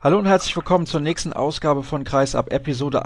Hallo und herzlich willkommen zur nächsten Ausgabe von Kreisab. Episode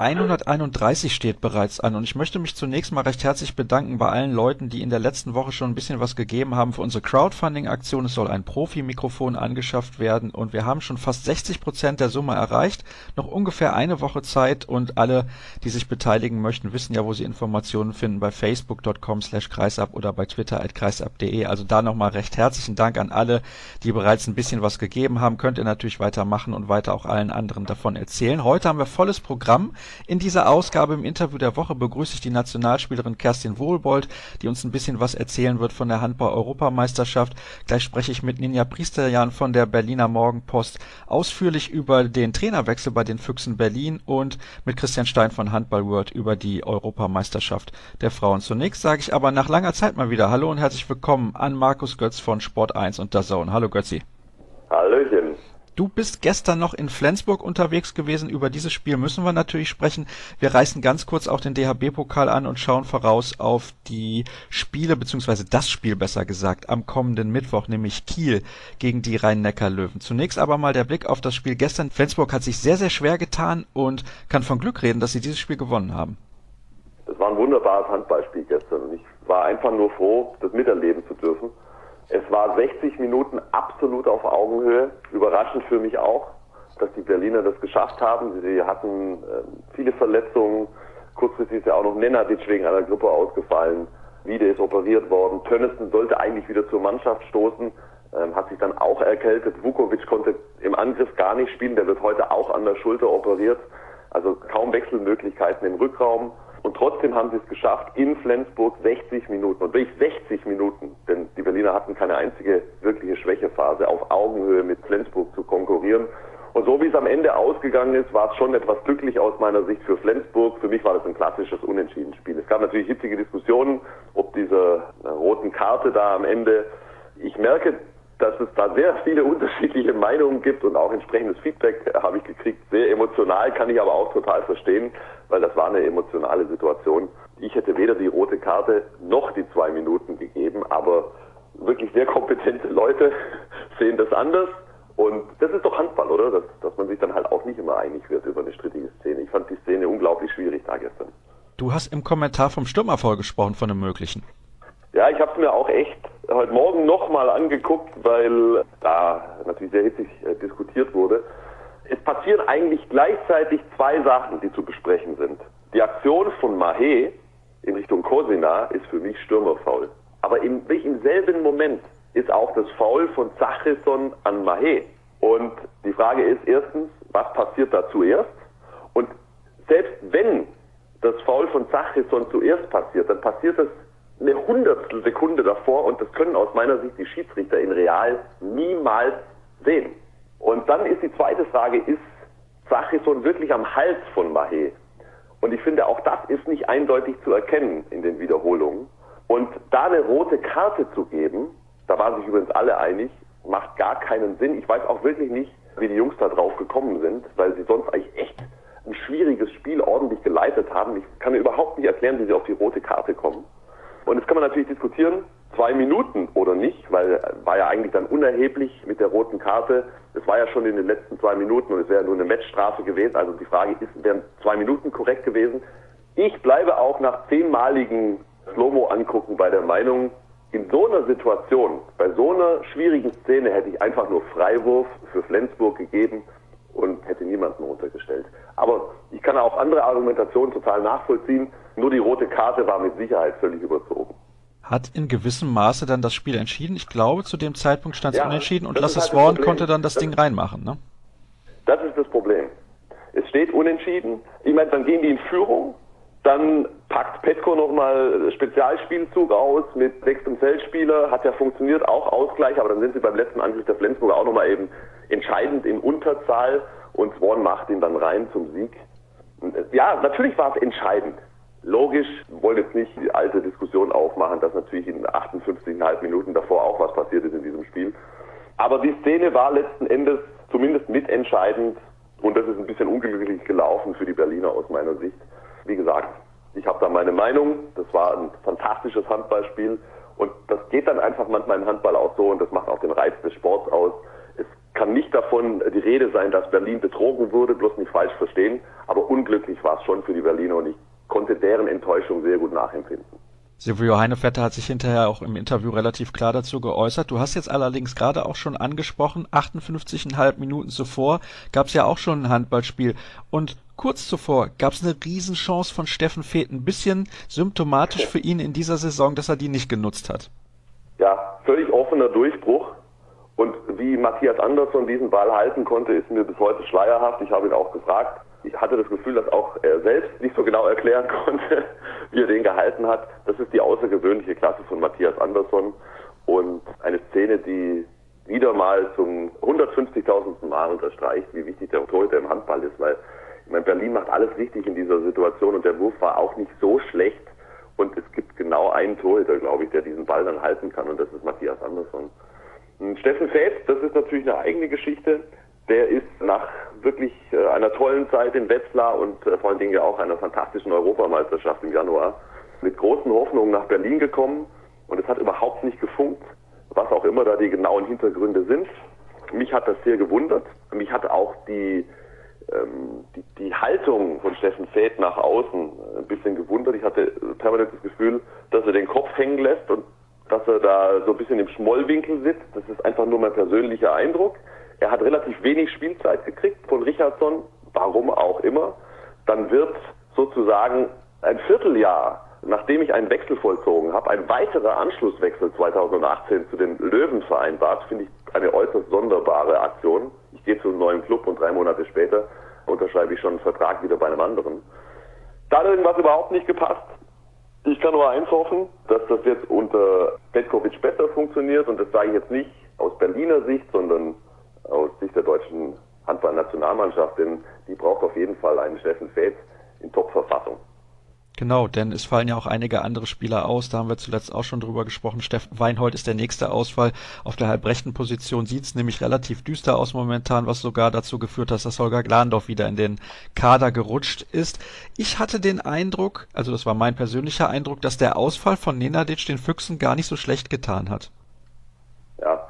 131 steht bereits an und ich möchte mich zunächst mal recht herzlich bedanken bei allen Leuten, die in der letzten Woche schon ein bisschen was gegeben haben für unsere Crowdfunding-Aktion. Es soll ein Profi-Mikrofon angeschafft werden und wir haben schon fast 60% der Summe erreicht. Noch ungefähr eine Woche Zeit und alle, die sich beteiligen möchten, wissen ja, wo sie Informationen finden bei facebook.com/kreisab oder bei twitter@kreisab.de. Also da nochmal recht herzlichen Dank an alle, die bereits ein bisschen was gegeben haben. Könnt ihr natürlich weitermachen und weiter auch allen anderen davon erzählen. Heute haben wir volles Programm. In dieser Ausgabe im Interview der Woche begrüße ich die Nationalspielerin Kerstin Wohlbold, die uns ein bisschen was erzählen wird von der Handball-Europameisterschaft. Gleich spreche ich mit Ninja Priesterjan von der Berliner Morgenpost ausführlich über den Trainerwechsel bei den Füchsen Berlin und mit Christian Stein von Handball World über die Europameisterschaft der Frauen. Zunächst sage ich aber nach langer Zeit mal wieder Hallo und herzlich willkommen an Markus Götz von Sport 1 und DAZN. Hallo Götzi. Hallöchen. Du bist gestern noch in Flensburg unterwegs gewesen. Über dieses Spiel müssen wir natürlich sprechen. Wir reißen ganz kurz auch den DHB-Pokal an und schauen voraus auf die Spiele, beziehungsweise das Spiel besser gesagt, am kommenden Mittwoch, nämlich Kiel gegen die Rhein-Neckar-Löwen. Zunächst aber mal der Blick auf das Spiel gestern. Flensburg hat sich sehr, sehr schwer getan und kann von Glück reden, dass sie dieses Spiel gewonnen haben. Das war ein wunderbares Handballspiel gestern. Ich war einfach nur froh, das miterleben zu dürfen. Es war 60 Minuten absolut auf Augenhöhe. Überraschend für mich auch, dass die Berliner das geschafft haben. Sie hatten viele Verletzungen. Kurzfristig ist ja auch noch Nenadic wegen einer Grippe ausgefallen. Wiede ist operiert worden. Tönnissen sollte eigentlich wieder zur Mannschaft stoßen, hat sich dann auch erkältet. Vukovic konnte im Angriff gar nicht spielen. Der wird heute auch an der Schulter operiert. Also kaum Wechselmöglichkeiten im Rückraum. Und trotzdem haben sie es geschafft, in Flensburg 60 Minuten, und wirklich 60 Minuten, denn die Berliner hatten keine einzige wirkliche Schwächephase, auf Augenhöhe mit Flensburg zu konkurrieren. Und so wie es am Ende ausgegangen ist, war es schon etwas glücklich aus meiner Sicht für Flensburg. Für mich war das ein klassisches Unentschieden-Spiel. Es gab natürlich hitzige Diskussionen, ob diese roten Karte da am Ende, ich merke, dass es da sehr viele unterschiedliche Meinungen gibt und auch entsprechendes Feedback habe ich gekriegt. Sehr emotional, kann ich aber auch total verstehen, weil das war eine emotionale Situation. Ich hätte weder die rote Karte noch die 2 Minuten gegeben, aber wirklich sehr kompetente Leute sehen das anders. Und das ist doch Handball, oder? Dass man sich dann halt auch nicht immer einig wird über eine strittige Szene. Ich fand die Szene unglaublich schwierig da gestern. Du hast im Kommentar vom Stürmerfoul gesprochen, von einem möglichen. Ja, ich habe es mir auch echt heute Morgen nochmal angeguckt, weil da natürlich sehr hitzig diskutiert wurde. Es passieren eigentlich gleichzeitig 2 Sachen, die zu besprechen sind. Die Aktion von Mahé in Richtung Kosina ist für mich Stürmerfoul. Aber im selben Moment ist auch das Foul von Zachrisson an Mahé. Und die Frage ist erstens, was passiert da zuerst? Und selbst wenn das Foul von Zachrisson zuerst passiert, dann passiert das eine Hundertstel Sekunde davor und das können aus meiner Sicht die Schiedsrichter in Real niemals sehen. Und dann ist die zweite Frage, ist Zachrisson wirklich am Hals von Mahé? Und ich finde, auch das ist nicht eindeutig zu erkennen in den Wiederholungen. Und da eine rote Karte zu geben, da waren sich übrigens alle einig, macht gar keinen Sinn. Ich weiß auch wirklich nicht, wie die Jungs da drauf gekommen sind, weil sie sonst eigentlich echt ein schwieriges Spiel ordentlich geleitet haben. Ich kann mir überhaupt nicht erklären, wie sie auf die rote Karte kommen. Und jetzt kann man natürlich diskutieren, 2 Minuten oder nicht, weil war ja eigentlich dann unerheblich mit der roten Karte. Es war ja schon in den letzten 2 Minuten und es wäre nur eine Matchstrafe gewesen. Also die Frage ist, wären 2 Minuten korrekt gewesen? Ich bleibe auch nach 10-maligen Slow-Mo angucken bei der Meinung, in so einer Situation, bei so einer schwierigen Szene hätte ich einfach nur Freiwurf für Flensburg gegeben und hätte niemanden runtergestellt. Aber ich kann auch andere Argumentationen total nachvollziehen. Nur die rote Karte war mit Sicherheit völlig überzogen. Hat in gewissem Maße dann das Spiel entschieden. Ich glaube, zu dem Zeitpunkt stand es unentschieden und Lasse halt Swan konnte dann das Ding reinmachen, ne? Das ist das Problem. Es steht unentschieden. Ich meine, dann gehen die in Führung. Dann packt Petko nochmal Spezialspielzug aus mit 6. Feldspieler. Hat ja funktioniert, auch Ausgleich. Aber dann sind sie beim letzten Angriff der Flensburger auch nochmal eben entscheidend in Unterzahl. Und Swan macht ihn dann rein zum Sieg. Ja, natürlich war es entscheidend. Logisch, wollen jetzt nicht die alte Diskussion aufmachen, dass natürlich in 58,5 Minuten davor auch was passiert ist in diesem Spiel. Aber die Szene war letzten Endes zumindest mitentscheidend und das ist ein bisschen unglücklich gelaufen für die Berliner aus meiner Sicht. Wie gesagt, ich habe da meine Meinung, das war ein fantastisches Handballspiel und das geht dann einfach manchmal im Handball auch so und das macht auch den Reiz des Sports aus. Es kann nicht davon die Rede sein, dass Berlin betrogen wurde, bloß nicht falsch verstehen. Aber unglücklich war es schon für die Berliner und ich konnte deren Enttäuschung sehr gut nachempfinden. Silvio Heinevetter hat sich hinterher auch im Interview relativ klar dazu geäußert. Du hast jetzt allerdings gerade auch schon angesprochen, 58,5 Minuten zuvor gab es ja auch schon ein Handballspiel. Und kurz zuvor gab es eine Riesenchance von Steffen Feeth. Ein bisschen symptomatisch für ihn in dieser Saison, dass er die nicht genutzt hat. Ja, völlig offener Durchbruch. Und wie Matthias Andersson diesen Ball halten konnte, ist mir bis heute schleierhaft. Ich habe ihn auch gefragt. Ich hatte das Gefühl, dass auch er selbst nicht so genau erklären konnte, wie er den gehalten hat. Das ist die außergewöhnliche Klasse von Matthias Andersson und eine Szene, die wieder mal zum 150.000. Mal unterstreicht, wie wichtig der Torhüter im Handball ist, weil ich meine, Berlin macht alles richtig in dieser Situation und der Wurf war auch nicht so schlecht und es gibt genau einen Torhüter, glaube ich, der diesen Ball dann halten kann und das ist Matthias Andersson. Und Steffen Feeth, das ist natürlich eine eigene Geschichte. Der ist nach wirklich einer tollen Zeit in Wetzlar und vor allen Dingen ja auch einer fantastischen Europameisterschaft im Januar mit großen Hoffnungen nach Berlin gekommen und es hat überhaupt nicht gefunkt, was auch immer da die genauen Hintergründe sind. Mich hat das sehr gewundert. Mich hat auch die Haltung von Steffen Feeth nach außen ein bisschen gewundert. Ich hatte permanent das Gefühl, dass er den Kopf hängen lässt und dass er da so ein bisschen im Schmollwinkel sitzt. Das ist einfach nur mein persönlicher Eindruck. Er hat relativ wenig Spielzeit gekriegt von Richardson, warum auch immer. Dann wird sozusagen ein Vierteljahr, nachdem ich einen Wechsel vollzogen habe, ein weiterer Anschlusswechsel 2018 zu den Löwen vereinbart. Finde ich eine äußerst sonderbare Aktion. Ich gehe zu einem neuen Club und 3 Monate später unterschreibe ich schon einen Vertrag wieder bei einem anderen. Da hat irgendwas überhaupt nicht gepasst. Ich kann nur eins hoffen, dass das jetzt unter Petkovic besser funktioniert und das sage ich jetzt nicht aus Berliner Sicht, sondern aus Sicht der deutschen Handballnationalmannschaft, denn die braucht auf jeden Fall einen Steffen Feeth in Top-Verfassung. Genau, denn es fallen ja auch einige andere Spieler aus, da haben wir zuletzt auch schon drüber gesprochen. Steffen Weinhold ist der nächste Ausfall. Auf der halbrechten Position sieht es nämlich relativ düster aus momentan, was sogar dazu geführt hat, dass Holger Glandorf wieder in den Kader gerutscht ist. Ich hatte den Eindruck, also das war mein persönlicher Eindruck, dass der Ausfall von Nenadic den Füchsen gar nicht so schlecht getan hat. Ja,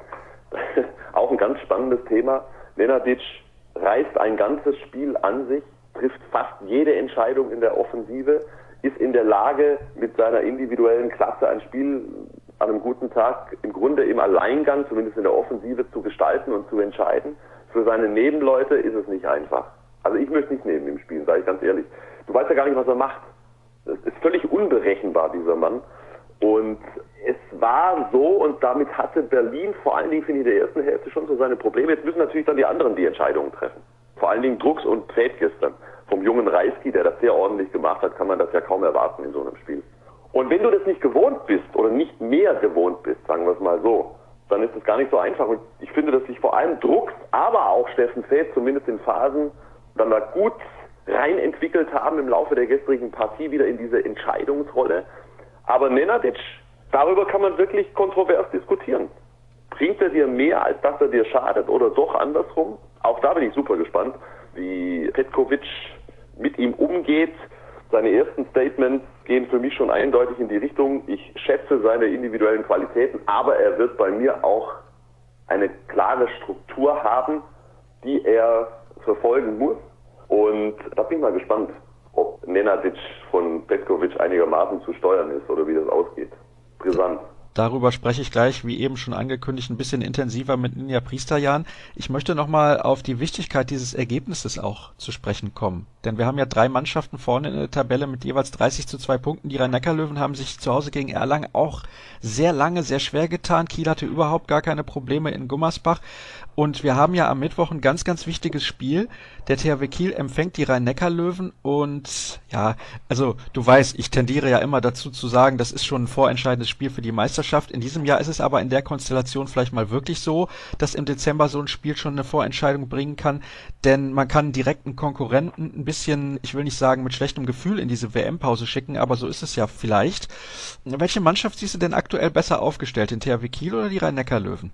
auch ein ganz spannendes Thema. Nenadic reißt ein ganzes Spiel an sich, trifft fast jede Entscheidung in der Offensive, ist in der Lage, mit seiner individuellen Klasse ein Spiel an einem guten Tag im Grunde im Alleingang, zumindest in der Offensive, zu gestalten und zu entscheiden. Für seine Nebenleute ist es nicht einfach. Also ich möchte nicht neben ihm spielen, sage ich ganz ehrlich. Du weißt ja gar nicht, was er macht. Es ist völlig unberechenbar, dieser Mann. Und es war so, und damit hatte Berlin vor allen Dingen, finde ich, in der ersten Hälfte schon so seine Probleme. Jetzt müssen natürlich dann die anderen die Entscheidungen treffen. Vor allen Dingen Drucks und Feeth gestern. Vom jungen Reisky, der das sehr ordentlich gemacht hat, kann man das ja kaum erwarten in so einem Spiel. Und wenn du das nicht gewohnt bist oder nicht mehr gewohnt bist, sagen wir es mal so, dann ist es gar nicht so einfach. Und ich finde, dass sich vor allem Drucks, aber auch Steffen Feeth zumindest in Phasen dann da gut rein entwickelt haben im Laufe der gestrigen Partie wieder in diese Entscheidungsrolle. Aber Nenadic, darüber kann man wirklich kontrovers diskutieren. Bringt er dir mehr, als dass er dir schadet oder doch andersrum? Auch da bin ich super gespannt, wie Petkovic mit ihm umgeht. Seine ersten Statements gehen für mich schon eindeutig in die Richtung, ich schätze seine individuellen Qualitäten, aber er wird bei mir auch eine klare Struktur haben, die er verfolgen muss. Und da bin ich mal gespannt, ob Nenadic von Petkovic einigermaßen zu steuern ist oder wie das ausgeht. Brisant. Darüber spreche ich gleich, wie eben schon angekündigt, ein bisschen intensiver mit Ninja Priesterjan. Ich möchte nochmal auf die Wichtigkeit dieses Ergebnisses auch zu sprechen kommen. Denn wir haben ja 3 Mannschaften vorne in der Tabelle mit jeweils 30:2 Punkten. Die Rhein-Neckar-Löwen haben sich zu Hause gegen Erlangen auch sehr lange, sehr schwer getan. Kiel hatte überhaupt gar keine Probleme in Gummersbach. Und wir haben ja am Mittwoch ein ganz, ganz wichtiges Spiel. Der THW Kiel empfängt die Rhein-Neckar-Löwen und ja, also du weißt, ich tendiere ja immer dazu zu sagen, das ist schon ein vorentscheidendes Spiel für die Meisterschaft. In diesem Jahr ist es aber in der Konstellation vielleicht mal wirklich so, dass im Dezember so ein Spiel schon eine Vorentscheidung bringen kann, denn man kann direkt einen Konkurrenten ein bisschen, ich will nicht sagen mit schlechtem Gefühl in diese WM-Pause schicken, aber so ist es ja vielleicht. Welche Mannschaft siehst du denn aktuell besser aufgestellt, den THW Kiel oder die Rhein-Neckar-Löwen?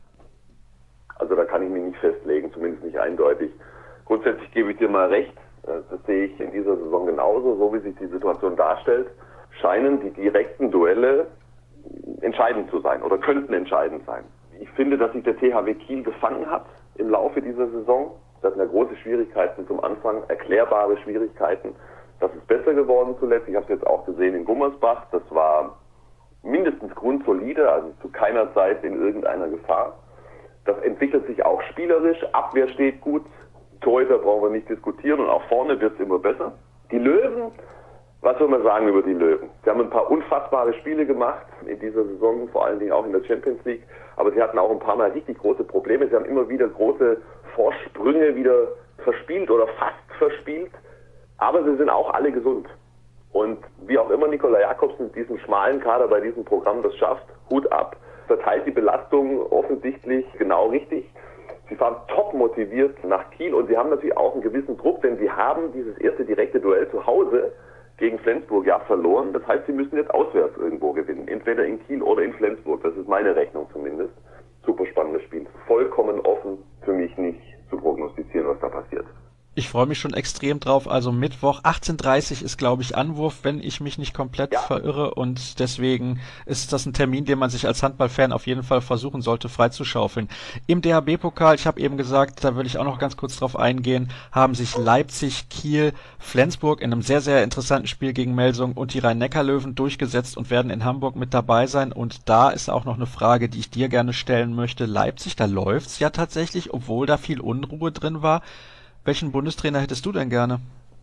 Also da kann ich mich nicht festlegen, zumindest nicht eindeutig. Grundsätzlich gebe ich dir mal recht, das sehe ich in dieser Saison genauso, so wie sich die Situation darstellt, scheinen die direkten Duelle entscheidend zu sein oder könnten entscheidend sein. Ich finde, dass sich der THW Kiel gefangen hat im Laufe dieser Saison. Das sind ja große Schwierigkeiten zum Anfang, erklärbare Schwierigkeiten. Das ist besser geworden zuletzt. Ich habe es jetzt auch gesehen in Gummersbach. Das war mindestens grundsolide, also zu keiner Zeit in irgendeiner Gefahr. Das entwickelt sich auch spielerisch. Abwehr steht gut. Torhüter brauchen wir nicht diskutieren und auch vorne wird es immer besser. Die Löwen, was soll man sagen über die Löwen? Sie haben ein paar unfassbare Spiele gemacht in dieser Saison, vor allen Dingen auch in der Champions League. Aber sie hatten auch ein paar Mal richtig große Probleme. Sie haben immer wieder große Vorsprünge wieder verspielt oder fast verspielt. Aber sie sind auch alle gesund. Und wie auch immer Nikola Jakobsen mit diesem schmalen Kader bei diesem Programm das schafft, Hut ab, verteilt die Belastung offensichtlich genau richtig. Sie fahren top motiviert nach Kiel und sie haben natürlich auch einen gewissen Druck, denn sie haben dieses erste direkte Duell zu Hause gegen Flensburg ja verloren. Das heißt, sie müssen jetzt auswärts irgendwo gewinnen, entweder in Kiel oder in Flensburg. Das ist meine Rechnung zumindest. Super spannendes Spiel. Vollkommen offen, für mich nicht zu prognostizieren, was da passiert. Ich freue mich schon extrem drauf. Also Mittwoch 18:30 ist, glaube ich, Anwurf, wenn ich mich nicht komplett verirre. Und deswegen ist das ein Termin, den man sich als Handballfan auf jeden Fall versuchen sollte, freizuschaufeln. Im DHB-Pokal, ich habe eben gesagt, da würde ich auch noch ganz kurz drauf eingehen, haben sich Leipzig, Kiel, Flensburg in einem sehr, sehr interessanten Spiel gegen Melsung und die Rhein-Neckar-Löwen durchgesetzt und werden in Hamburg mit dabei sein. Und da ist auch noch eine Frage, die ich dir gerne stellen möchte. Leipzig, da läuft's ja tatsächlich, obwohl da viel Unruhe drin war. Welchen Bundestrainer hättest du denn gerne?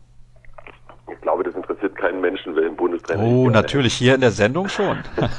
Ich glaube, das interessiert keinen Menschen, welchen Bundestrainer. Oh, natürlich, hier in der Sendung schon.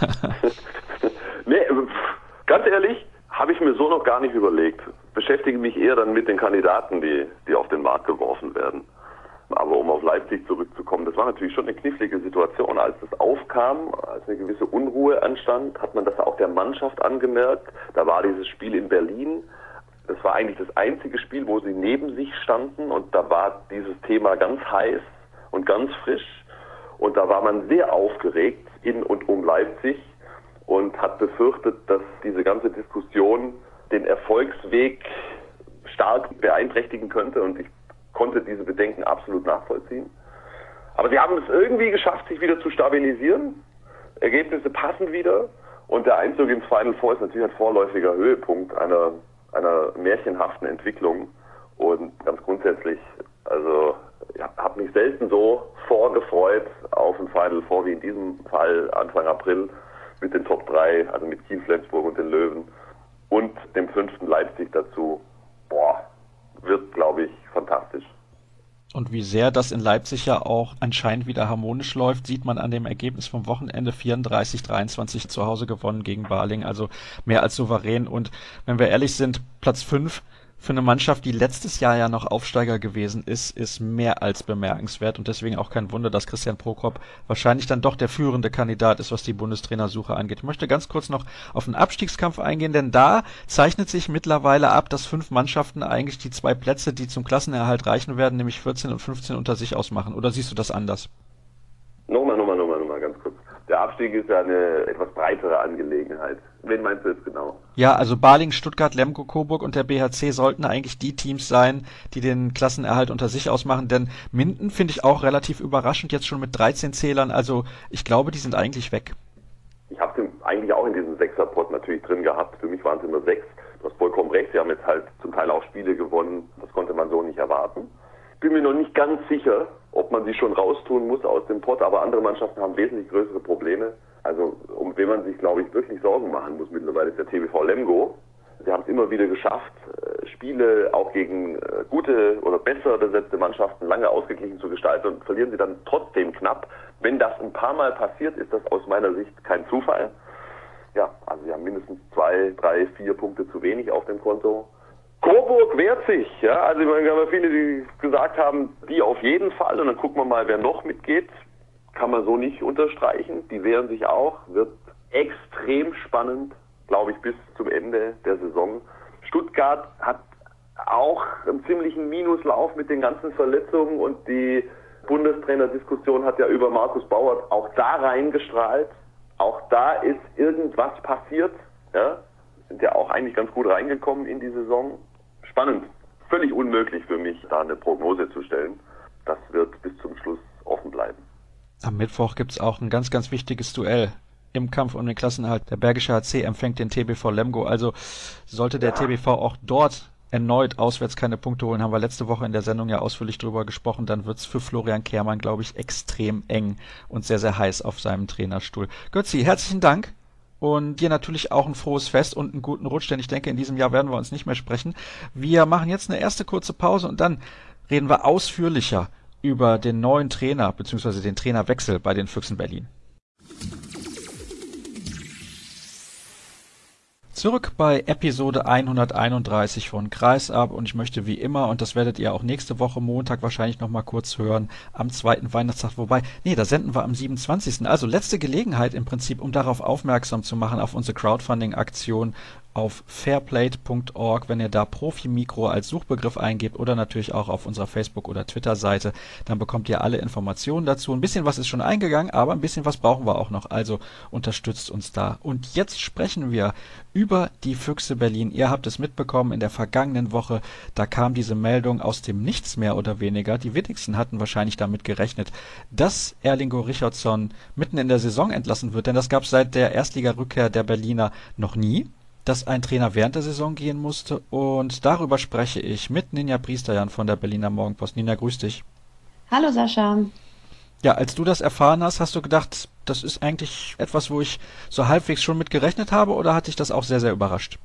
Nee, ganz ehrlich, habe ich mir so noch gar nicht überlegt. Beschäftige mich eher dann mit den Kandidaten, die auf den Markt geworfen werden. Aber um auf Leipzig zurückzukommen, das war natürlich schon eine knifflige Situation. Als das aufkam, als eine gewisse Unruhe anstand, hat man das auch der Mannschaft angemerkt. Da war dieses Spiel in Berlin. Das war eigentlich das einzige Spiel, wo sie neben sich standen und da war dieses Thema ganz heiß und ganz frisch und da war man sehr aufgeregt in und um Leipzig und hat befürchtet, dass diese ganze Diskussion den Erfolgsweg stark beeinträchtigen könnte und ich konnte diese Bedenken absolut nachvollziehen. Aber sie haben es irgendwie geschafft, sich wieder zu stabilisieren. Ergebnisse passen wieder und der Einzug ins Final Four ist natürlich ein vorläufiger Höhepunkt einer märchenhaften Entwicklung und ganz grundsätzlich, also ich habe mich selten so vorgefreut auf ein Final Four wie in diesem Fall Anfang April mit den Top 3, also mit Kiel, Flensburg und den Löwen und dem 5. Leipzig dazu. Wird, glaube ich, fantastisch. Und wie sehr das in Leipzig ja auch anscheinend wieder harmonisch läuft, sieht man an dem Ergebnis vom Wochenende 34-23 zu Hause gewonnen gegen Balingen, also mehr als souverän. Und wenn wir ehrlich sind, Platz 5 für eine Mannschaft, die letztes Jahr ja noch Aufsteiger gewesen ist mehr als bemerkenswert und deswegen auch kein Wunder, dass Christian Prokop wahrscheinlich dann doch der führende Kandidat ist, was die Bundestrainersuche angeht. Ich möchte ganz kurz noch auf den Abstiegskampf eingehen, denn da zeichnet sich mittlerweile ab, dass 5 Mannschaften eigentlich die 2 Plätze, die zum Klassenerhalt reichen werden, nämlich 14 und 15 unter sich ausmachen. Oder siehst du das anders? Nochmal, ganz kurz. Der Abstieg ist ja eine etwas breitere Angelegenheit. Wen meinst du jetzt genau? Ja, also Balingen, Stuttgart, Lemgo, Coburg und der BHC sollten eigentlich die Teams sein, die den Klassenerhalt unter sich ausmachen, denn Minden finde ich auch relativ überraschend, jetzt schon mit 13 Zählern, also ich glaube, die sind eigentlich weg. Ich habe den eigentlich auch in diesem 6er-Pot natürlich drin gehabt, für mich waren es immer 6. Du hast vollkommen recht, sie haben jetzt halt zum Teil auch Spiele gewonnen, das konnte man so nicht erwarten. Bin mir noch nicht ganz sicher, ob man sie schon raustun muss aus dem Pott, aber andere Mannschaften haben wesentlich größere Probleme. Also um wen man sich, glaube ich, wirklich Sorgen machen muss mittlerweile ist der TBV Lemgo. Sie haben es immer wieder geschafft, Spiele auch gegen gute oder besser besetzte Mannschaften lange ausgeglichen zu gestalten und verlieren sie dann trotzdem knapp. Wenn das ein paar Mal passiert, ist das aus meiner Sicht kein Zufall. Ja, also sie haben mindestens 2, 3, 4 Punkte zu wenig auf dem Konto. Coburg wehrt sich, ja, also ich meine, wir haben viele, die gesagt haben, die auf jeden Fall und dann gucken wir mal, wer noch mitgeht. Kann man so nicht unterstreichen. Die wehren sich auch, wird extrem spannend, glaube ich, bis zum Ende der Saison. Stuttgart hat auch einen ziemlichen Minuslauf mit den ganzen Verletzungen und die Bundestrainerdiskussion hat ja über Markus Bauert auch da reingestrahlt. Auch da ist irgendwas passiert, ja. Sind ja auch eigentlich ganz gut reingekommen in die Saison. Spannend. Völlig unmöglich für mich, da eine Prognose zu stellen. Das wird bis zum Schluss offen bleiben. Am Mittwoch gibt's auch ein ganz, ganz wichtiges Duell im Kampf um den Klassenerhalt. Der Bergische HC empfängt den TBV Lemgo. Also sollte der TBV auch dort erneut auswärts keine Punkte holen, haben wir letzte Woche in der Sendung ja ausführlich drüber gesprochen, dann wird's für Florian Kehrmann, glaube ich, extrem eng und sehr, sehr heiß auf seinem Trainerstuhl. Götzi, herzlichen Dank. Und dir natürlich auch ein frohes Fest und einen guten Rutsch, denn ich denke, in diesem Jahr werden wir uns nicht mehr sprechen. Wir machen jetzt eine erste kurze Pause und dann reden wir ausführlicher über den neuen Trainer bzw. den Trainerwechsel bei den Füchsen Berlin. Zurück bei Episode 131 von Kreisab und ich möchte wie immer, und das werdet ihr auch nächste Woche Montag wahrscheinlich nochmal kurz hören, am zweiten Weihnachtstag, da senden wir am 27. Also letzte Gelegenheit im Prinzip, um darauf aufmerksam zu machen, auf unsere Crowdfunding-Aktion auf fairplate.org, wenn ihr da Profi-Mikro als Suchbegriff eingebt oder natürlich auch auf unserer Facebook- oder Twitter-Seite, dann bekommt ihr alle Informationen dazu. Ein bisschen was ist schon eingegangen, aber ein bisschen was brauchen wir auch noch, also unterstützt uns da. Und jetzt sprechen wir über die Füchse Berlin. Ihr habt es mitbekommen, in der vergangenen Woche, da kam diese Meldung aus dem Nichts mehr oder weniger. Die wenigsten hatten wahrscheinlich damit gerechnet, dass Erlingo Richardsson mitten in der Saison entlassen wird, denn das gab es seit der Erstliga-Rückkehr der Berliner noch nie, dass ein Trainer während der Saison gehen musste, und darüber spreche ich mit Ninja Priesterjan von der Berliner Morgenpost. Ninja, grüß dich. Hallo Sascha. Ja, als du das erfahren hast, hast du gedacht, das ist eigentlich etwas, wo ich so halbwegs schon mit gerechnet habe, oder hat dich das auch sehr, sehr überrascht?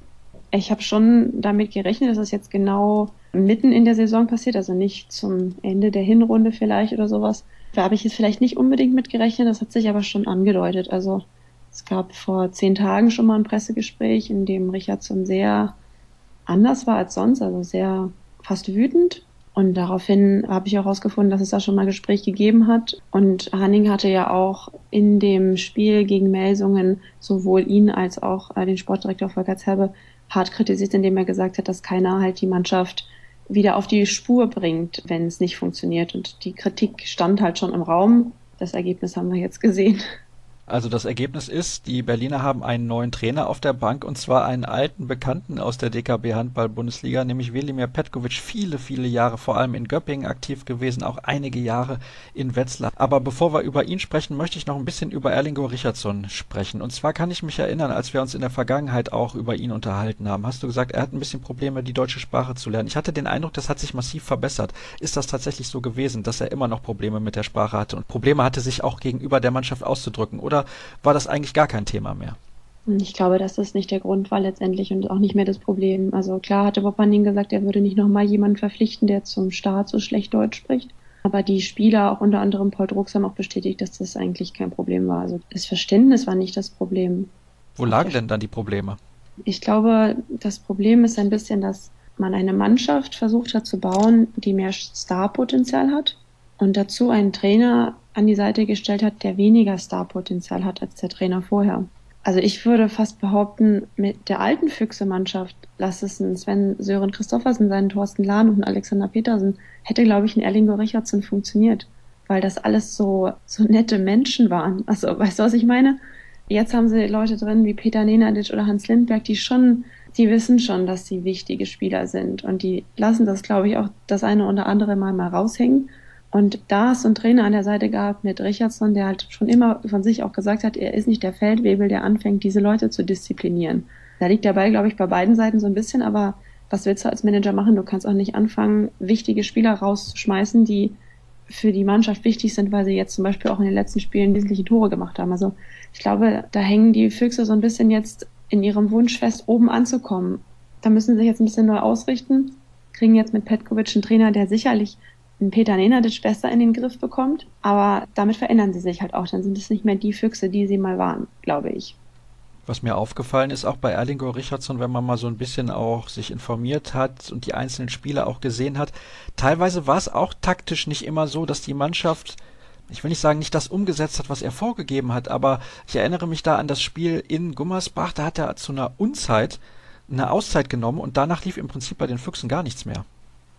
Ich habe schon damit gerechnet, dass es jetzt genau mitten in der Saison passiert, also nicht zum Ende der Hinrunde vielleicht oder sowas. Da habe ich jetzt vielleicht nicht unbedingt mit gerechnet, das hat sich aber schon angedeutet. Also es gab vor 10 Tagen schon mal ein Pressegespräch, in dem Richardsson sehr anders war als sonst, also sehr fast wütend. Und daraufhin habe ich auch herausgefunden, dass es da schon mal ein Gespräch gegeben hat. Und Hanning hatte ja auch in dem Spiel gegen Melsungen sowohl ihn als auch den Sportdirektor Volker Zerbe hart kritisiert, indem er gesagt hat, dass keiner halt die Mannschaft wieder auf die Spur bringt, wenn es nicht funktioniert. Und die Kritik stand halt schon im Raum. Das Ergebnis haben wir jetzt gesehen. Also das Ergebnis ist, die Berliner haben einen neuen Trainer auf der Bank, und zwar einen alten Bekannten aus der DKB Handball-Bundesliga, nämlich Velimir Petkovic, viele, viele Jahre vor allem in Göppingen aktiv gewesen, auch einige Jahre in Wetzlar. Aber bevor wir über ihn sprechen, möchte ich noch ein bisschen über Erlingo Richardsson sprechen. Und zwar kann ich mich erinnern, als wir uns in der Vergangenheit auch über ihn unterhalten haben, hast du gesagt, er hat ein bisschen Probleme, die deutsche Sprache zu lernen. Ich hatte den Eindruck, das hat sich massiv verbessert. Ist das tatsächlich so gewesen, dass er immer noch Probleme mit der Sprache hatte und Probleme hatte, sich auch gegenüber der Mannschaft auszudrücken? Oder war das eigentlich gar kein Thema mehr? Ich glaube, dass das nicht der Grund war letztendlich und auch nicht mehr das Problem. Also klar hatte Bob Hanning gesagt, er würde nicht nochmal jemanden verpflichten, der zum Start so schlecht Deutsch spricht. Aber die Spieler, auch unter anderem Paul Drucks, haben auch bestätigt, dass das eigentlich kein Problem war. Also das Verständnis war nicht das Problem. Wo lagen denn dann die Probleme? Ich glaube, das Problem ist ein bisschen, dass man eine Mannschaft versucht hat zu bauen, die mehr Starpotenzial hat und dazu einen Trainer an die Seite gestellt hat, der weniger Starpotenzial hat als der Trainer vorher. Also ich würde fast behaupten, mit der alten Füchse-Mannschaft, lass es ein Sven-Sören Christoffersen sein, Thorsten Lahn und ein Alexander Petersen, hätte, glaube ich, ein Erlingo Richardsson funktioniert, weil das alles so nette Menschen waren. Also weißt du, was ich meine? Jetzt haben sie Leute drin wie Peter Nenadic oder Hans Lindberg, die wissen schon, dass sie wichtige Spieler sind, und die lassen das, glaube ich, auch das eine oder andere mal raushängen. Und da es so einen Trainer an der Seite gab mit Richardsson, der halt schon immer von sich auch gesagt hat, er ist nicht der Feldwebel, der anfängt, diese Leute zu disziplinieren. Da liegt der Ball, glaube ich, bei beiden Seiten so ein bisschen, aber was willst du als Manager machen? Du kannst auch nicht anfangen, wichtige Spieler rauszuschmeißen, die für die Mannschaft wichtig sind, weil sie jetzt zum Beispiel auch in den letzten Spielen wesentliche Tore gemacht haben. Also ich glaube, da hängen die Füchse so ein bisschen jetzt in ihrem Wunsch fest, oben anzukommen. Da müssen sie sich jetzt ein bisschen neu ausrichten, kriegen jetzt mit Petkovic einen Trainer, der sicherlich einen Peter Nenadic besser in den Griff bekommt, aber damit verändern sie sich halt auch. Dann sind es nicht mehr die Füchse, die sie mal waren, glaube ich. Was mir aufgefallen ist, auch bei Erlingo Richardsson, wenn man mal so ein bisschen auch sich informiert hat und die einzelnen Spieler auch gesehen hat, teilweise war es auch taktisch nicht immer so, dass die Mannschaft, ich will nicht sagen, nicht das umgesetzt hat, was er vorgegeben hat, aber ich erinnere mich da an das Spiel in Gummersbach, da hat er zu einer Unzeit eine Auszeit genommen und danach lief im Prinzip bei den Füchsen gar nichts mehr.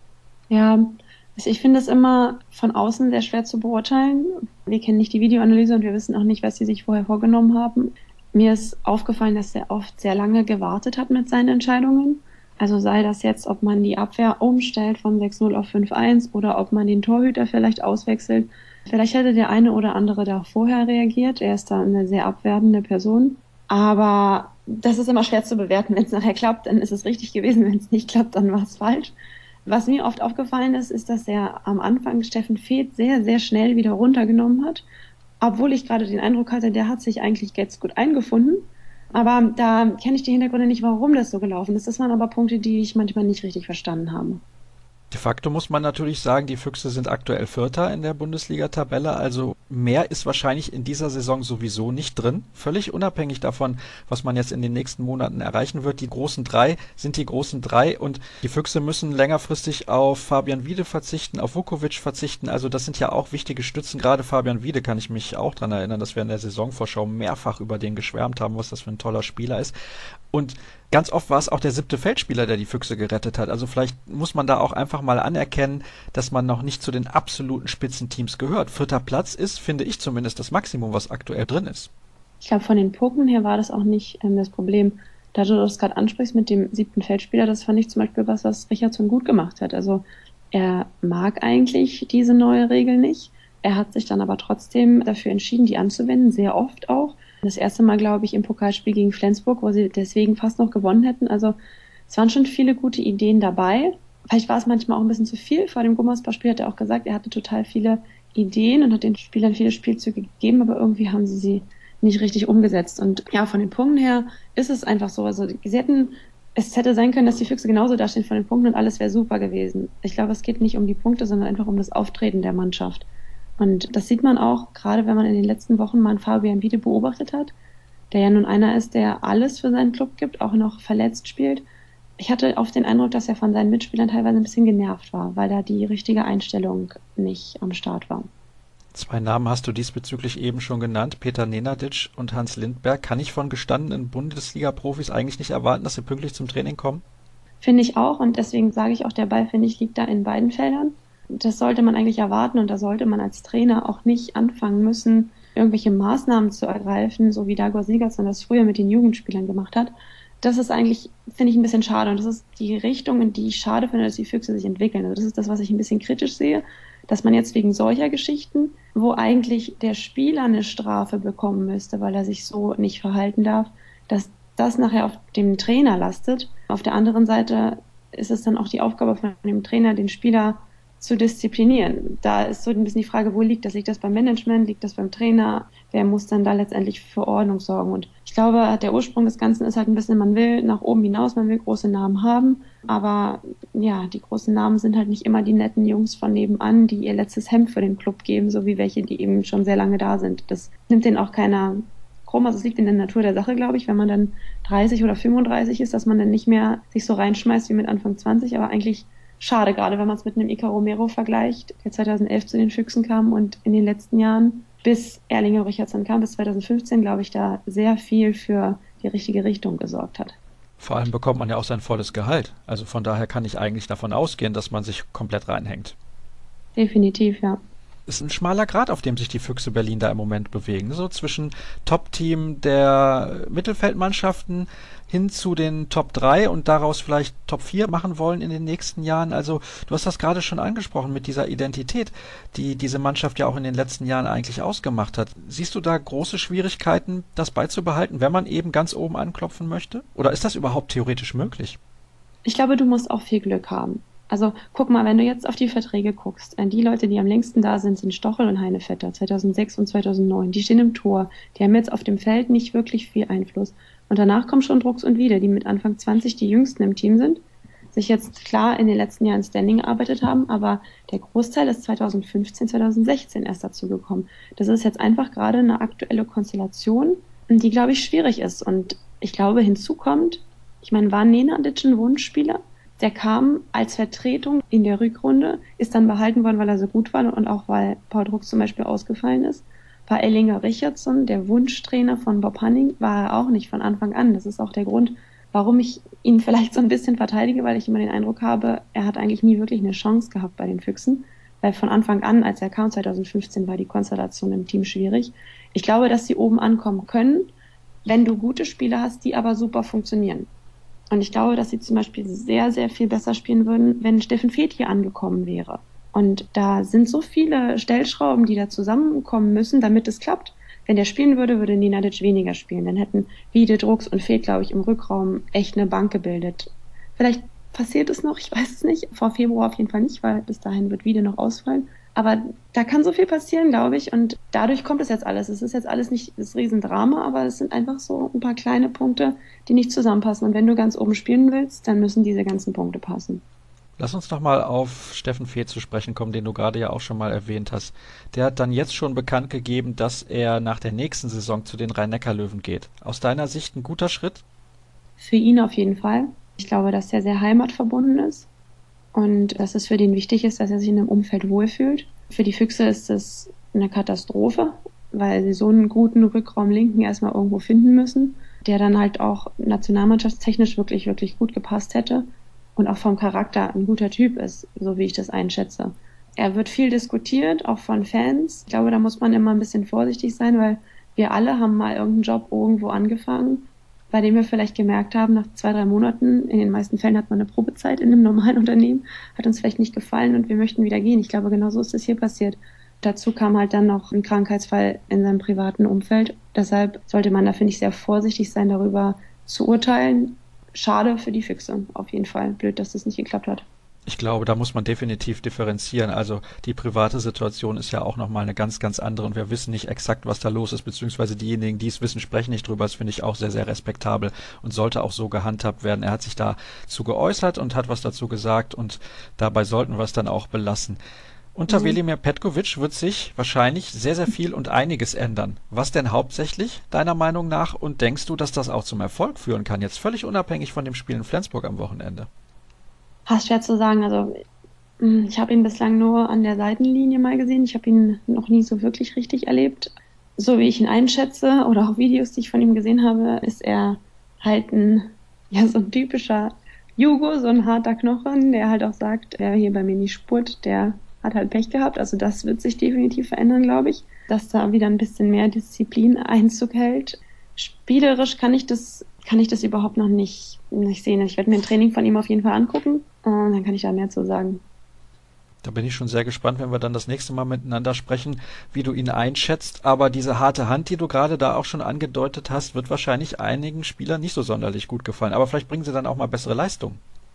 Ja, also ich finde es immer von außen sehr schwer zu beurteilen. Wir kennen nicht die Videoanalyse und wir wissen auch nicht, was sie sich vorher vorgenommen haben. Mir ist aufgefallen, dass er oft sehr lange gewartet hat mit seinen Entscheidungen. Also sei das jetzt, ob man die Abwehr umstellt von 6-0 auf 5-1 oder ob man den Torhüter vielleicht auswechselt. Vielleicht hätte der eine oder andere da vorher reagiert. Er ist da eine sehr abwertende Person. Aber Das ist immer schwer zu bewerten. Wenn es nachher klappt, dann ist es richtig gewesen. Wenn es nicht klappt, dann war es falsch. Was mir oft aufgefallen ist, ist, dass er am Anfang Steffen Feeth sehr, sehr schnell wieder runtergenommen hat. Obwohl ich gerade den Eindruck hatte, der hat sich eigentlich jetzt gut eingefunden. Aber da kenne ich die Hintergründe nicht, warum das so gelaufen ist. Das waren aber Punkte, die ich manchmal nicht richtig verstanden habe. De facto muss man natürlich sagen, die Füchse sind aktuell Vierter in der Bundesliga-Tabelle, also mehr ist wahrscheinlich in dieser Saison sowieso nicht drin, völlig unabhängig davon, was man jetzt in den nächsten Monaten erreichen wird. Die großen drei sind die großen drei und die Füchse müssen längerfristig auf Fabian Wiede verzichten, auf Vukovic verzichten, also das sind ja auch wichtige Stützen. Gerade Fabian Wiede kann ich mich auch dran erinnern, dass wir in der Saisonvorschau mehrfach über den geschwärmt haben, was das für ein toller Spieler ist. Und ganz oft war es auch der 7. Feldspieler, der die Füchse gerettet hat. Also vielleicht muss man da auch einfach mal anerkennen, dass man noch nicht zu den absoluten Spitzenteams gehört. 4. Platz ist, finde ich zumindest, das Maximum, was aktuell drin ist. Ich glaube, von den Punkten her war das auch nicht das Problem. Da du das gerade ansprichst mit dem 7. Feldspieler, das fand ich zum Beispiel was Richardson gut gemacht hat. Also er mag eigentlich diese neue Regel nicht. Er hat sich dann aber trotzdem dafür entschieden, die anzuwenden, sehr oft auch. Das erste Mal, glaube ich, im Pokalspiel gegen Flensburg, wo sie deswegen fast noch gewonnen hätten. Also es waren schon viele gute Ideen dabei. Vielleicht war es manchmal auch ein bisschen zu viel. Vor dem Gummersbach-Spiel hat er auch gesagt, er hatte total viele Ideen und hat den Spielern viele Spielzüge gegeben, aber irgendwie haben sie nicht richtig umgesetzt. Und ja, von den Punkten her ist es einfach so. Also es hätte sein können, dass die Füchse genauso dastehen von den Punkten und alles wäre super gewesen. Ich glaube, es geht nicht um die Punkte, sondern einfach um das Auftreten der Mannschaft. Und das sieht man auch, gerade wenn man in den letzten Wochen mal einen Fabian Wiede beobachtet hat, der ja nun einer ist, der alles für seinen Club gibt, auch noch verletzt spielt. Ich hatte oft den Eindruck, dass er von seinen Mitspielern teilweise ein bisschen genervt war, weil da die richtige Einstellung nicht am Start war. 2 Namen hast du diesbezüglich eben schon genannt, Peter Nenadic und Hans Lindberg. Kann ich von gestandenen Bundesliga-Profis eigentlich nicht erwarten, dass sie pünktlich zum Training kommen? Finde ich auch und deswegen sage ich auch, der Ball, finde ich, liegt da in beiden Feldern. Das sollte man eigentlich erwarten und da sollte man als Trainer auch nicht anfangen müssen, irgendwelche Maßnahmen zu ergreifen, so wie Dago Sigurdsson das früher mit den Jugendspielern gemacht hat. Das ist eigentlich, finde ich, ein bisschen schade und das ist die Richtung, in die ich schade finde, dass die Füchse sich entwickeln. Also das ist das, was ich ein bisschen kritisch sehe, dass man jetzt wegen solcher Geschichten, wo eigentlich der Spieler eine Strafe bekommen müsste, weil er sich so nicht verhalten darf, dass das nachher auf dem Trainer lastet. Auf der anderen Seite ist es dann auch die Aufgabe von dem Trainer, den Spieler zu disziplinieren. Da ist so ein bisschen die Frage, wo liegt das? Liegt das beim Management? Liegt das beim Trainer? Wer muss dann da letztendlich für Ordnung sorgen? Und ich glaube, der Ursprung des Ganzen ist halt ein bisschen, man will nach oben hinaus, man will große Namen haben, aber ja, die großen Namen sind halt nicht immer die netten Jungs von nebenan, die ihr letztes Hemd für den Club geben, so wie welche, die eben schon sehr lange da sind. Das nimmt denen auch keiner krumm, also es liegt in der Natur der Sache, glaube ich, wenn man dann 30 oder 35 ist, dass man dann nicht mehr sich so reinschmeißt wie mit Anfang 20, aber eigentlich schade, gerade wenn man es mit einem Iker Romero vergleicht, der 2011 zu den Füchsen kam und in den letzten Jahren, bis Erlinger Richardson kam, bis 2015, glaube ich, da sehr viel für die richtige Richtung gesorgt hat. Vor allem bekommt man ja auch sein volles Gehalt. Also von daher kann ich eigentlich davon ausgehen, dass man sich komplett reinhängt. Definitiv, ja. Ist ein schmaler Grat, auf dem sich die Füchse Berlin da im Moment bewegen. So zwischen Top-Team der Mittelfeldmannschaften hin zu den Top 3 und daraus vielleicht Top 4 machen wollen in den nächsten Jahren. Also du hast das gerade schon angesprochen mit dieser Identität, die diese Mannschaft ja auch in den letzten Jahren eigentlich ausgemacht hat. Siehst du da große Schwierigkeiten, das beizubehalten, wenn man eben ganz oben anklopfen möchte? Oder ist das überhaupt theoretisch möglich? Ich glaube, du musst auch viel Glück haben. Also guck mal, wenn du jetzt auf die Verträge guckst, die Leute, die am längsten da sind Stochel und Heine Vetter, 2006 und 2009, die stehen im Tor, die haben jetzt auf dem Feld nicht wirklich viel Einfluss. Und danach kommen schon Drucks und Wiede, die mit Anfang 20 die Jüngsten im Team sind, sich jetzt klar in den letzten Jahren Standing erarbeitet haben, aber der Großteil ist 2015, 2016 erst dazu gekommen. Das ist jetzt einfach gerade eine aktuelle Konstellation, die, glaube ich, schwierig ist. Und ich glaube, hinzu kommt, ich meine, war Nenadic ein Wunschspieler? Der kam als Vertretung in der Rückrunde, ist dann behalten worden, weil er so gut war und auch weil Paul Drucks zum Beispiel ausgefallen ist. War Erlinger Richardson, der Wunschtrainer von Bob Hanning, war er auch nicht von Anfang an. Das ist auch der Grund, warum ich ihn vielleicht so ein bisschen verteidige, weil ich immer den Eindruck habe, er hat eigentlich nie wirklich eine Chance gehabt bei den Füchsen. Weil von Anfang an, als er kam, 2015, war die Konstellation im Team schwierig. Ich glaube, dass sie oben ankommen können, wenn du gute Spieler hast, die aber super funktionieren. Und ich glaube, dass sie zum Beispiel sehr, sehr viel besser spielen würden, wenn Steffen Feeth hier angekommen wäre. Und da sind so viele Stellschrauben, die da zusammenkommen müssen, damit es klappt. Wenn der spielen würde, würde Nenadic weniger spielen. Dann hätten Wiede, Drucks und Fed, glaube ich, im Rückraum echt eine Bank gebildet. Vielleicht passiert es noch, ich weiß es nicht. Vor Februar auf jeden Fall nicht, weil bis dahin wird Wiede noch ausfallen. Aber da kann so viel passieren, glaube ich. Und dadurch kommt es jetzt alles. Es ist jetzt alles nicht das Riesendrama, aber es sind einfach so ein paar kleine Punkte, die nicht zusammenpassen. Und wenn du ganz oben spielen willst, dann müssen diese ganzen Punkte passen. Lass uns noch mal auf Steffen Feth zu sprechen kommen, den du gerade ja auch schon mal erwähnt hast. Der hat dann jetzt schon bekannt gegeben, dass er nach der nächsten Saison zu den Rhein-Neckar-Löwen geht. Aus deiner Sicht ein guter Schritt? Für ihn auf jeden Fall. Ich glaube, dass er sehr heimatverbunden ist und dass es für den wichtig ist, dass er sich in einem Umfeld wohlfühlt. Für die Füchse ist es eine Katastrophe, weil sie so einen guten Rückraum Linken erstmal irgendwo finden müssen, der dann halt auch nationalmannschaftstechnisch wirklich, wirklich gut gepasst hätte. Und auch vom Charakter ein guter Typ ist, so wie ich das einschätze. Er wird viel diskutiert, auch von Fans. Ich glaube, da muss man immer ein bisschen vorsichtig sein, weil wir alle haben mal irgendeinen Job irgendwo angefangen, bei dem wir vielleicht gemerkt haben, nach 2-3 Monaten, in den meisten Fällen hat man eine Probezeit in einem normalen Unternehmen, hat uns vielleicht nicht gefallen und wir möchten wieder gehen. Ich glaube, genau so ist es hier passiert. Dazu kam halt dann noch ein Krankheitsfall in seinem privaten Umfeld. Deshalb sollte man da, finde ich, sehr vorsichtig sein, darüber zu urteilen. Schade für die Füchse, auf jeden Fall. Blöd, dass das nicht geklappt hat. Ich glaube, da muss man definitiv differenzieren. Also die private Situation ist ja auch nochmal eine ganz, ganz andere und wir wissen nicht exakt, was da los ist, beziehungsweise diejenigen, die es wissen, sprechen nicht drüber. Das finde ich auch sehr, sehr respektabel und sollte auch so gehandhabt werden. Er hat sich dazu geäußert und hat was dazu gesagt und dabei sollten wir es dann auch belassen. Unter Velimir Petković wird sich wahrscheinlich sehr, sehr viel und einiges ändern. Was denn hauptsächlich, deiner Meinung nach? Und denkst du, dass das auch zum Erfolg führen kann, jetzt völlig unabhängig von dem Spiel in Flensburg am Wochenende? Fast schwer zu sagen. Also ich habe ihn bislang nur an der Seitenlinie mal gesehen. Ich habe ihn noch nie so wirklich richtig erlebt. So wie ich ihn einschätze oder auch Videos, die ich von ihm gesehen habe, ist er halt so ein typischer Jugo, so ein harter Knochen, der halt auch sagt, wer hier bei mir nicht spurt, der hat halt Pech gehabt. Also das wird sich definitiv verändern, glaube ich, dass da wieder ein bisschen mehr Disziplin Einzug hält. Spielerisch kann ich das überhaupt noch nicht sehen. Ich werde mir ein Training von ihm auf jeden Fall angucken und dann kann ich da mehr zu sagen. Da bin ich schon sehr gespannt, wenn wir dann das nächste Mal miteinander sprechen, wie du ihn einschätzt. Aber diese harte Hand, die du gerade da auch schon angedeutet hast, wird wahrscheinlich einigen Spielern nicht so sonderlich gut gefallen. Aber vielleicht bringen sie dann auch mal bessere Leistungen.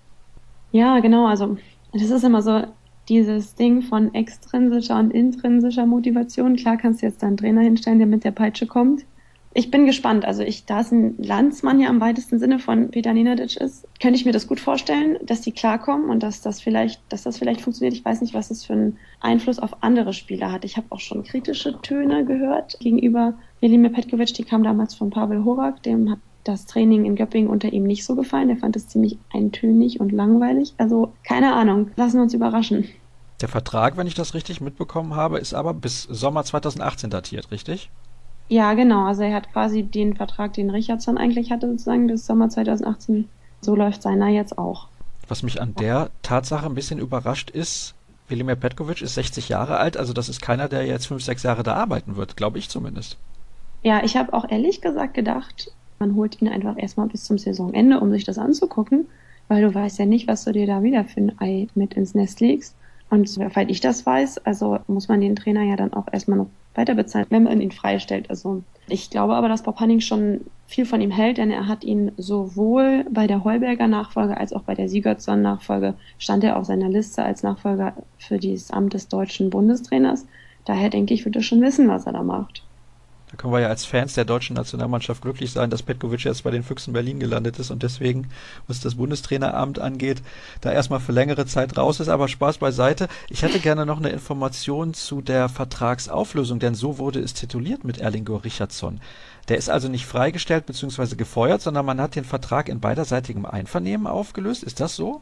Ja, genau. Also das ist immer so dieses Ding von extrinsischer und intrinsischer Motivation. Klar kannst du jetzt da einen Trainer hinstellen, der mit der Peitsche kommt. Ich bin gespannt. Also da es ein Landsmann ja im weitesten Sinne von Peter Nenadic ist, könnte ich mir das gut vorstellen, dass die klarkommen und dass das vielleicht funktioniert. Ich weiß nicht, was das für einen Einfluss auf andere Spieler hat. Ich habe auch schon kritische Töne gehört gegenüber Velimir Petković. Die kam damals von Pavel Horak. Dem hat das Training in Göppingen unter ihm nicht so gefallen. Der fand es ziemlich eintönig und langweilig. Also keine Ahnung. Lassen wir uns überraschen. Der Vertrag, wenn ich das richtig mitbekommen habe, ist aber bis Sommer 2018 datiert, richtig? Ja, genau. Also er hat quasi den Vertrag, den Richardson eigentlich hatte, sozusagen bis Sommer 2018. So läuft seiner jetzt auch. Was mich an der Tatsache ein bisschen überrascht ist, Velimir Petković ist 60 Jahre alt, also das ist keiner, der jetzt 5-6 Jahre da arbeiten wird, glaube ich zumindest. Ja, ich habe auch ehrlich gesagt gedacht, man holt ihn einfach erstmal bis zum Saisonende, um sich das anzugucken, weil du weißt ja nicht, was du dir da wieder für ein Ei mit ins Nest legst. Und soweit ich das weiß, also muss man den Trainer ja dann auch erstmal noch weiter bezahlen, wenn man ihn freistellt. Also ich glaube aber, dass Bob Hanning schon viel von ihm hält, denn er hat ihn sowohl bei der Heuberger Nachfolge als auch bei der Sigurdsson Nachfolge, stand er auf seiner Liste als Nachfolger für dieses Amt des deutschen Bundestrainers. Daher denke ich, wird er schon wissen, was er da macht. Da können wir ja als Fans der deutschen Nationalmannschaft glücklich sein, dass Petković jetzt bei den Füchsen Berlin gelandet ist und deswegen, was das Bundestraineramt angeht, da erstmal für längere Zeit raus ist. Aber Spaß beiseite. Ich hätte gerne noch eine Information zu der Vertragsauflösung, denn so wurde es tituliert mit Erlingur Richardsson. Der ist also nicht freigestellt bzw. gefeuert, sondern man hat den Vertrag in beiderseitigem Einvernehmen aufgelöst. Ist das so?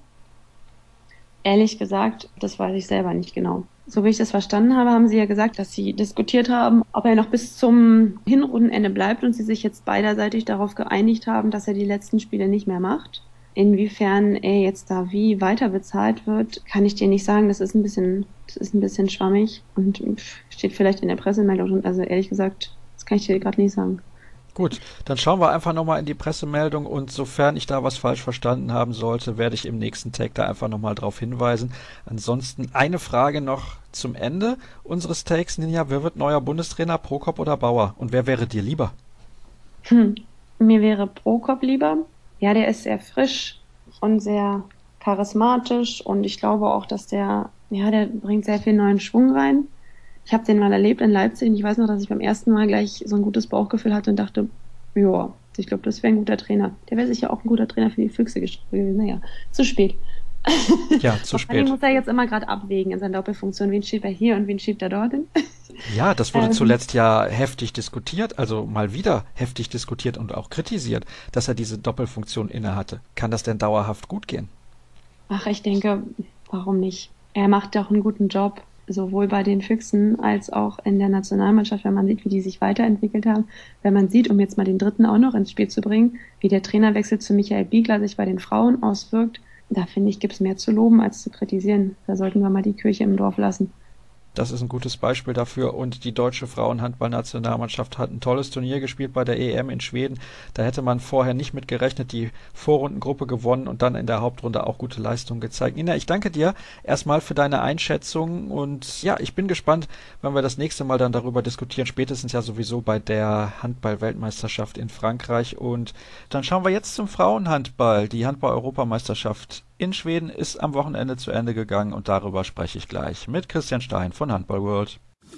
Ehrlich gesagt, das weiß ich selber nicht genau. So wie ich das verstanden habe, haben sie ja gesagt, dass sie diskutiert haben, ob er noch bis zum Hinrundenende bleibt und sie sich jetzt beiderseitig darauf geeinigt haben, dass er die letzten Spiele nicht mehr macht. Inwiefern er jetzt da wie weiter bezahlt wird, kann ich dir nicht sagen. Das ist ein bisschen schwammig und steht vielleicht in der Pressemeldung. Also ehrlich gesagt, das kann ich dir gerade nicht sagen. Gut, dann schauen wir einfach nochmal in die Pressemeldung und sofern ich da was falsch verstanden haben sollte, werde ich im nächsten Take da einfach nochmal drauf hinweisen. Ansonsten eine Frage noch zum Ende unseres Takes, Ninja. Wer wird neuer Bundestrainer, Prokop oder Bauer? Und wer wäre dir lieber? Mir wäre Prokop lieber. Ja, der ist sehr frisch und sehr charismatisch und ich glaube auch, dass der bringt sehr viel neuen Schwung rein. Ich habe den mal erlebt in Leipzig und ich weiß noch, dass ich beim ersten Mal gleich so ein gutes Bauchgefühl hatte und dachte, ja, ich glaube, das wäre ein guter Trainer. Der wäre sicher auch ein guter Trainer für die Füchse gewesen. Naja, zu spät. Ja, zu Vor allem spät. muss er jetzt immer gerade abwägen in seiner Doppelfunktion. Wen schiebt er hier und wen schiebt er dorthin? Ja, das wurde Ähm, zuletzt ja heftig diskutiert, also mal wieder heftig diskutiert und auch kritisiert, dass er diese Doppelfunktion innehatte. Kann das denn dauerhaft gut gehen? Ach, ich denke, warum nicht? Er macht doch einen guten Job, sowohl bei den Füchsen als auch in der Nationalmannschaft, wenn man sieht, wie die sich weiterentwickelt haben. Wenn man sieht, um jetzt mal den dritten auch noch ins Spiel zu bringen, wie der Trainerwechsel zu Michael Biegler sich bei den Frauen auswirkt, da finde ich, gibt es mehr zu loben als zu kritisieren. Da sollten wir mal die Kirche im Dorf lassen. Das ist ein gutes Beispiel dafür und die deutsche Frauenhandballnationalmannschaft hat ein tolles Turnier gespielt bei der EM in Schweden. Da hätte man vorher nicht mit gerechnet, die Vorrundengruppe gewonnen und dann in der Hauptrunde auch gute Leistungen gezeigt. Nina, ich danke dir erstmal für deine Einschätzung und ja, ich bin gespannt, wenn wir das nächste Mal dann darüber diskutieren, spätestens ja sowieso bei der Handball-Weltmeisterschaft in Frankreich und dann schauen wir jetzt zum Frauenhandball. Die Handball-Europameisterschaft in Schweden ist am Wochenende zu Ende gegangen und darüber spreche ich gleich mit Christian Stein von Handball World.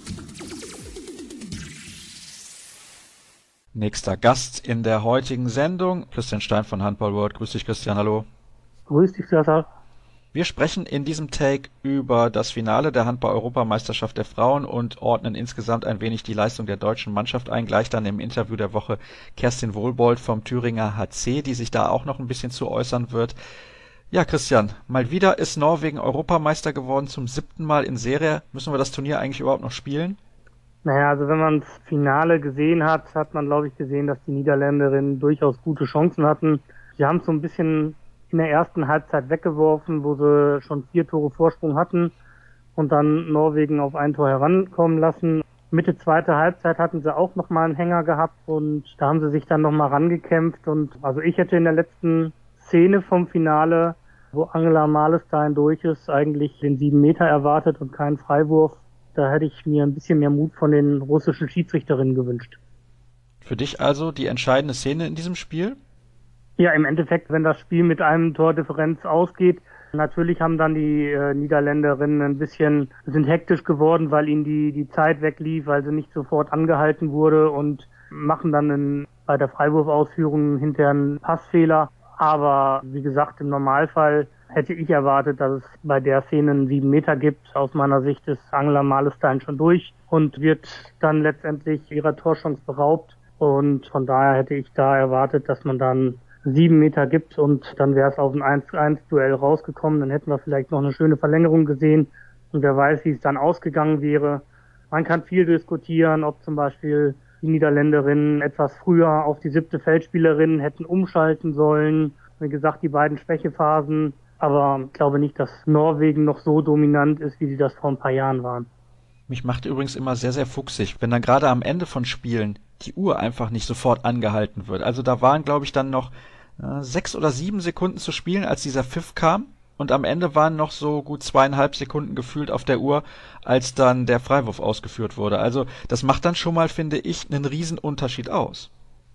Nächster Gast in der heutigen Sendung, Christian Stein von Handball World. Grüß dich, Christian, hallo. Grüß dich, Sascha. Wir sprechen in diesem Take über das Finale der Handball-Europameisterschaft der Frauen und ordnen insgesamt ein wenig die Leistung der deutschen Mannschaft ein. Gleich dann im Interview der Woche Kerstin Wohlbold vom Thüringer HC, die sich da auch noch ein bisschen zu äußern wird. Ja, Christian, mal wieder ist Norwegen Europameister geworden, zum 7. Mal in Serie. Müssen wir das Turnier eigentlich überhaupt noch spielen? Naja, also wenn man das Finale gesehen hat, hat man, glaube ich, gesehen, dass die Niederländerinnen durchaus gute Chancen hatten. Sie haben es so ein bisschen in der ersten Halbzeit weggeworfen, wo sie schon 4 Tore Vorsprung hatten und dann Norwegen auf ein Tor herankommen lassen. Mitte zweite Halbzeit hatten sie auch nochmal einen Hänger gehabt und da haben sie sich dann nochmal rangekämpft. Und also ich hätte in der letzten Szene vom Finale, wo Angela Malestein durch ist, eigentlich den 7 Meter erwartet und keinen Freiwurf. Da hätte ich mir ein bisschen mehr Mut von den russischen Schiedsrichterinnen gewünscht. Für dich also die entscheidende Szene in diesem Spiel? Ja, im Endeffekt, wenn das Spiel mit einem Tordifferenz ausgeht, natürlich haben dann die Niederländerinnen sind hektisch geworden, weil ihnen die Zeit weglief, weil sie nicht sofort angehalten wurde und machen dann bei der Freiwurfausführung hinterher einen Passfehler. Aber wie gesagt, im Normalfall hätte ich erwartet, dass es bei der Szene einen 7 Meter gibt. Aus meiner Sicht ist Angela Malestein schon durch und wird dann letztendlich ihrer Torchance beraubt. Und von daher hätte ich da erwartet, dass man dann 7 Meter gibt und dann wäre es auf ein 1:1 Duell rausgekommen. Dann hätten wir vielleicht noch eine schöne Verlängerung gesehen und wer weiß, wie es dann ausgegangen wäre. Man kann viel diskutieren, ob zum Beispiel die Niederländerinnen etwas früher auf die 7. Feldspielerin hätten umschalten sollen. Wie gesagt, die beiden Schwächephasen. Aber ich glaube nicht, dass Norwegen noch so dominant ist, wie sie das vor ein paar Jahren waren. Mich macht übrigens immer sehr, sehr fuchsig, wenn dann gerade am Ende von Spielen die Uhr einfach nicht sofort angehalten wird. Also da waren, glaube ich, dann noch 6 oder 7 Sekunden zu spielen, als dieser Pfiff kam. Und am Ende waren noch so gut 2,5 Sekunden gefühlt auf der Uhr, als dann der Freiwurf ausgeführt wurde. Also das macht dann schon mal, finde ich, einen Riesenunterschied aus.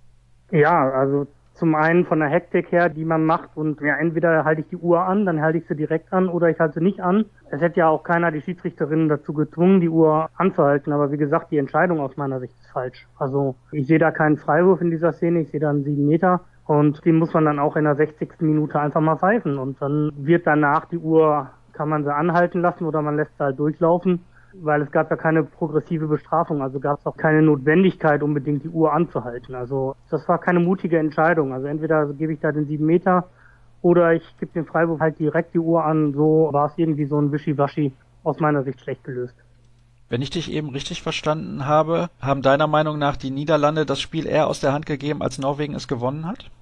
Ja, also zum einen von der Hektik her, die man macht und ja, entweder halte ich die Uhr an, dann halte ich sie direkt an oder ich halte sie nicht an. Es hätte ja auch keiner die Schiedsrichterinnen dazu gezwungen, die Uhr anzuhalten, aber wie gesagt, die Entscheidung aus meiner Sicht ist falsch. Also ich sehe da keinen Freiwurf in dieser Szene, ich sehe da einen 7 Meter und den muss man dann auch in der 60. Minute einfach mal pfeifen und dann wird danach die Uhr, kann man sie anhalten lassen oder man lässt sie halt durchlaufen. Weil es gab ja keine progressive Bestrafung, also gab es auch keine Notwendigkeit, unbedingt die Uhr anzuhalten. Also das war keine mutige Entscheidung. Also entweder gebe ich da den 7 Meter oder ich gebe den Freiwurf halt direkt die Uhr an. So war es irgendwie so ein Wischiwaschi aus meiner Sicht schlecht gelöst. Wenn ich dich eben richtig verstanden habe, haben deiner Meinung nach die Niederlande das Spiel eher aus der Hand gegeben, als Norwegen es gewonnen hat?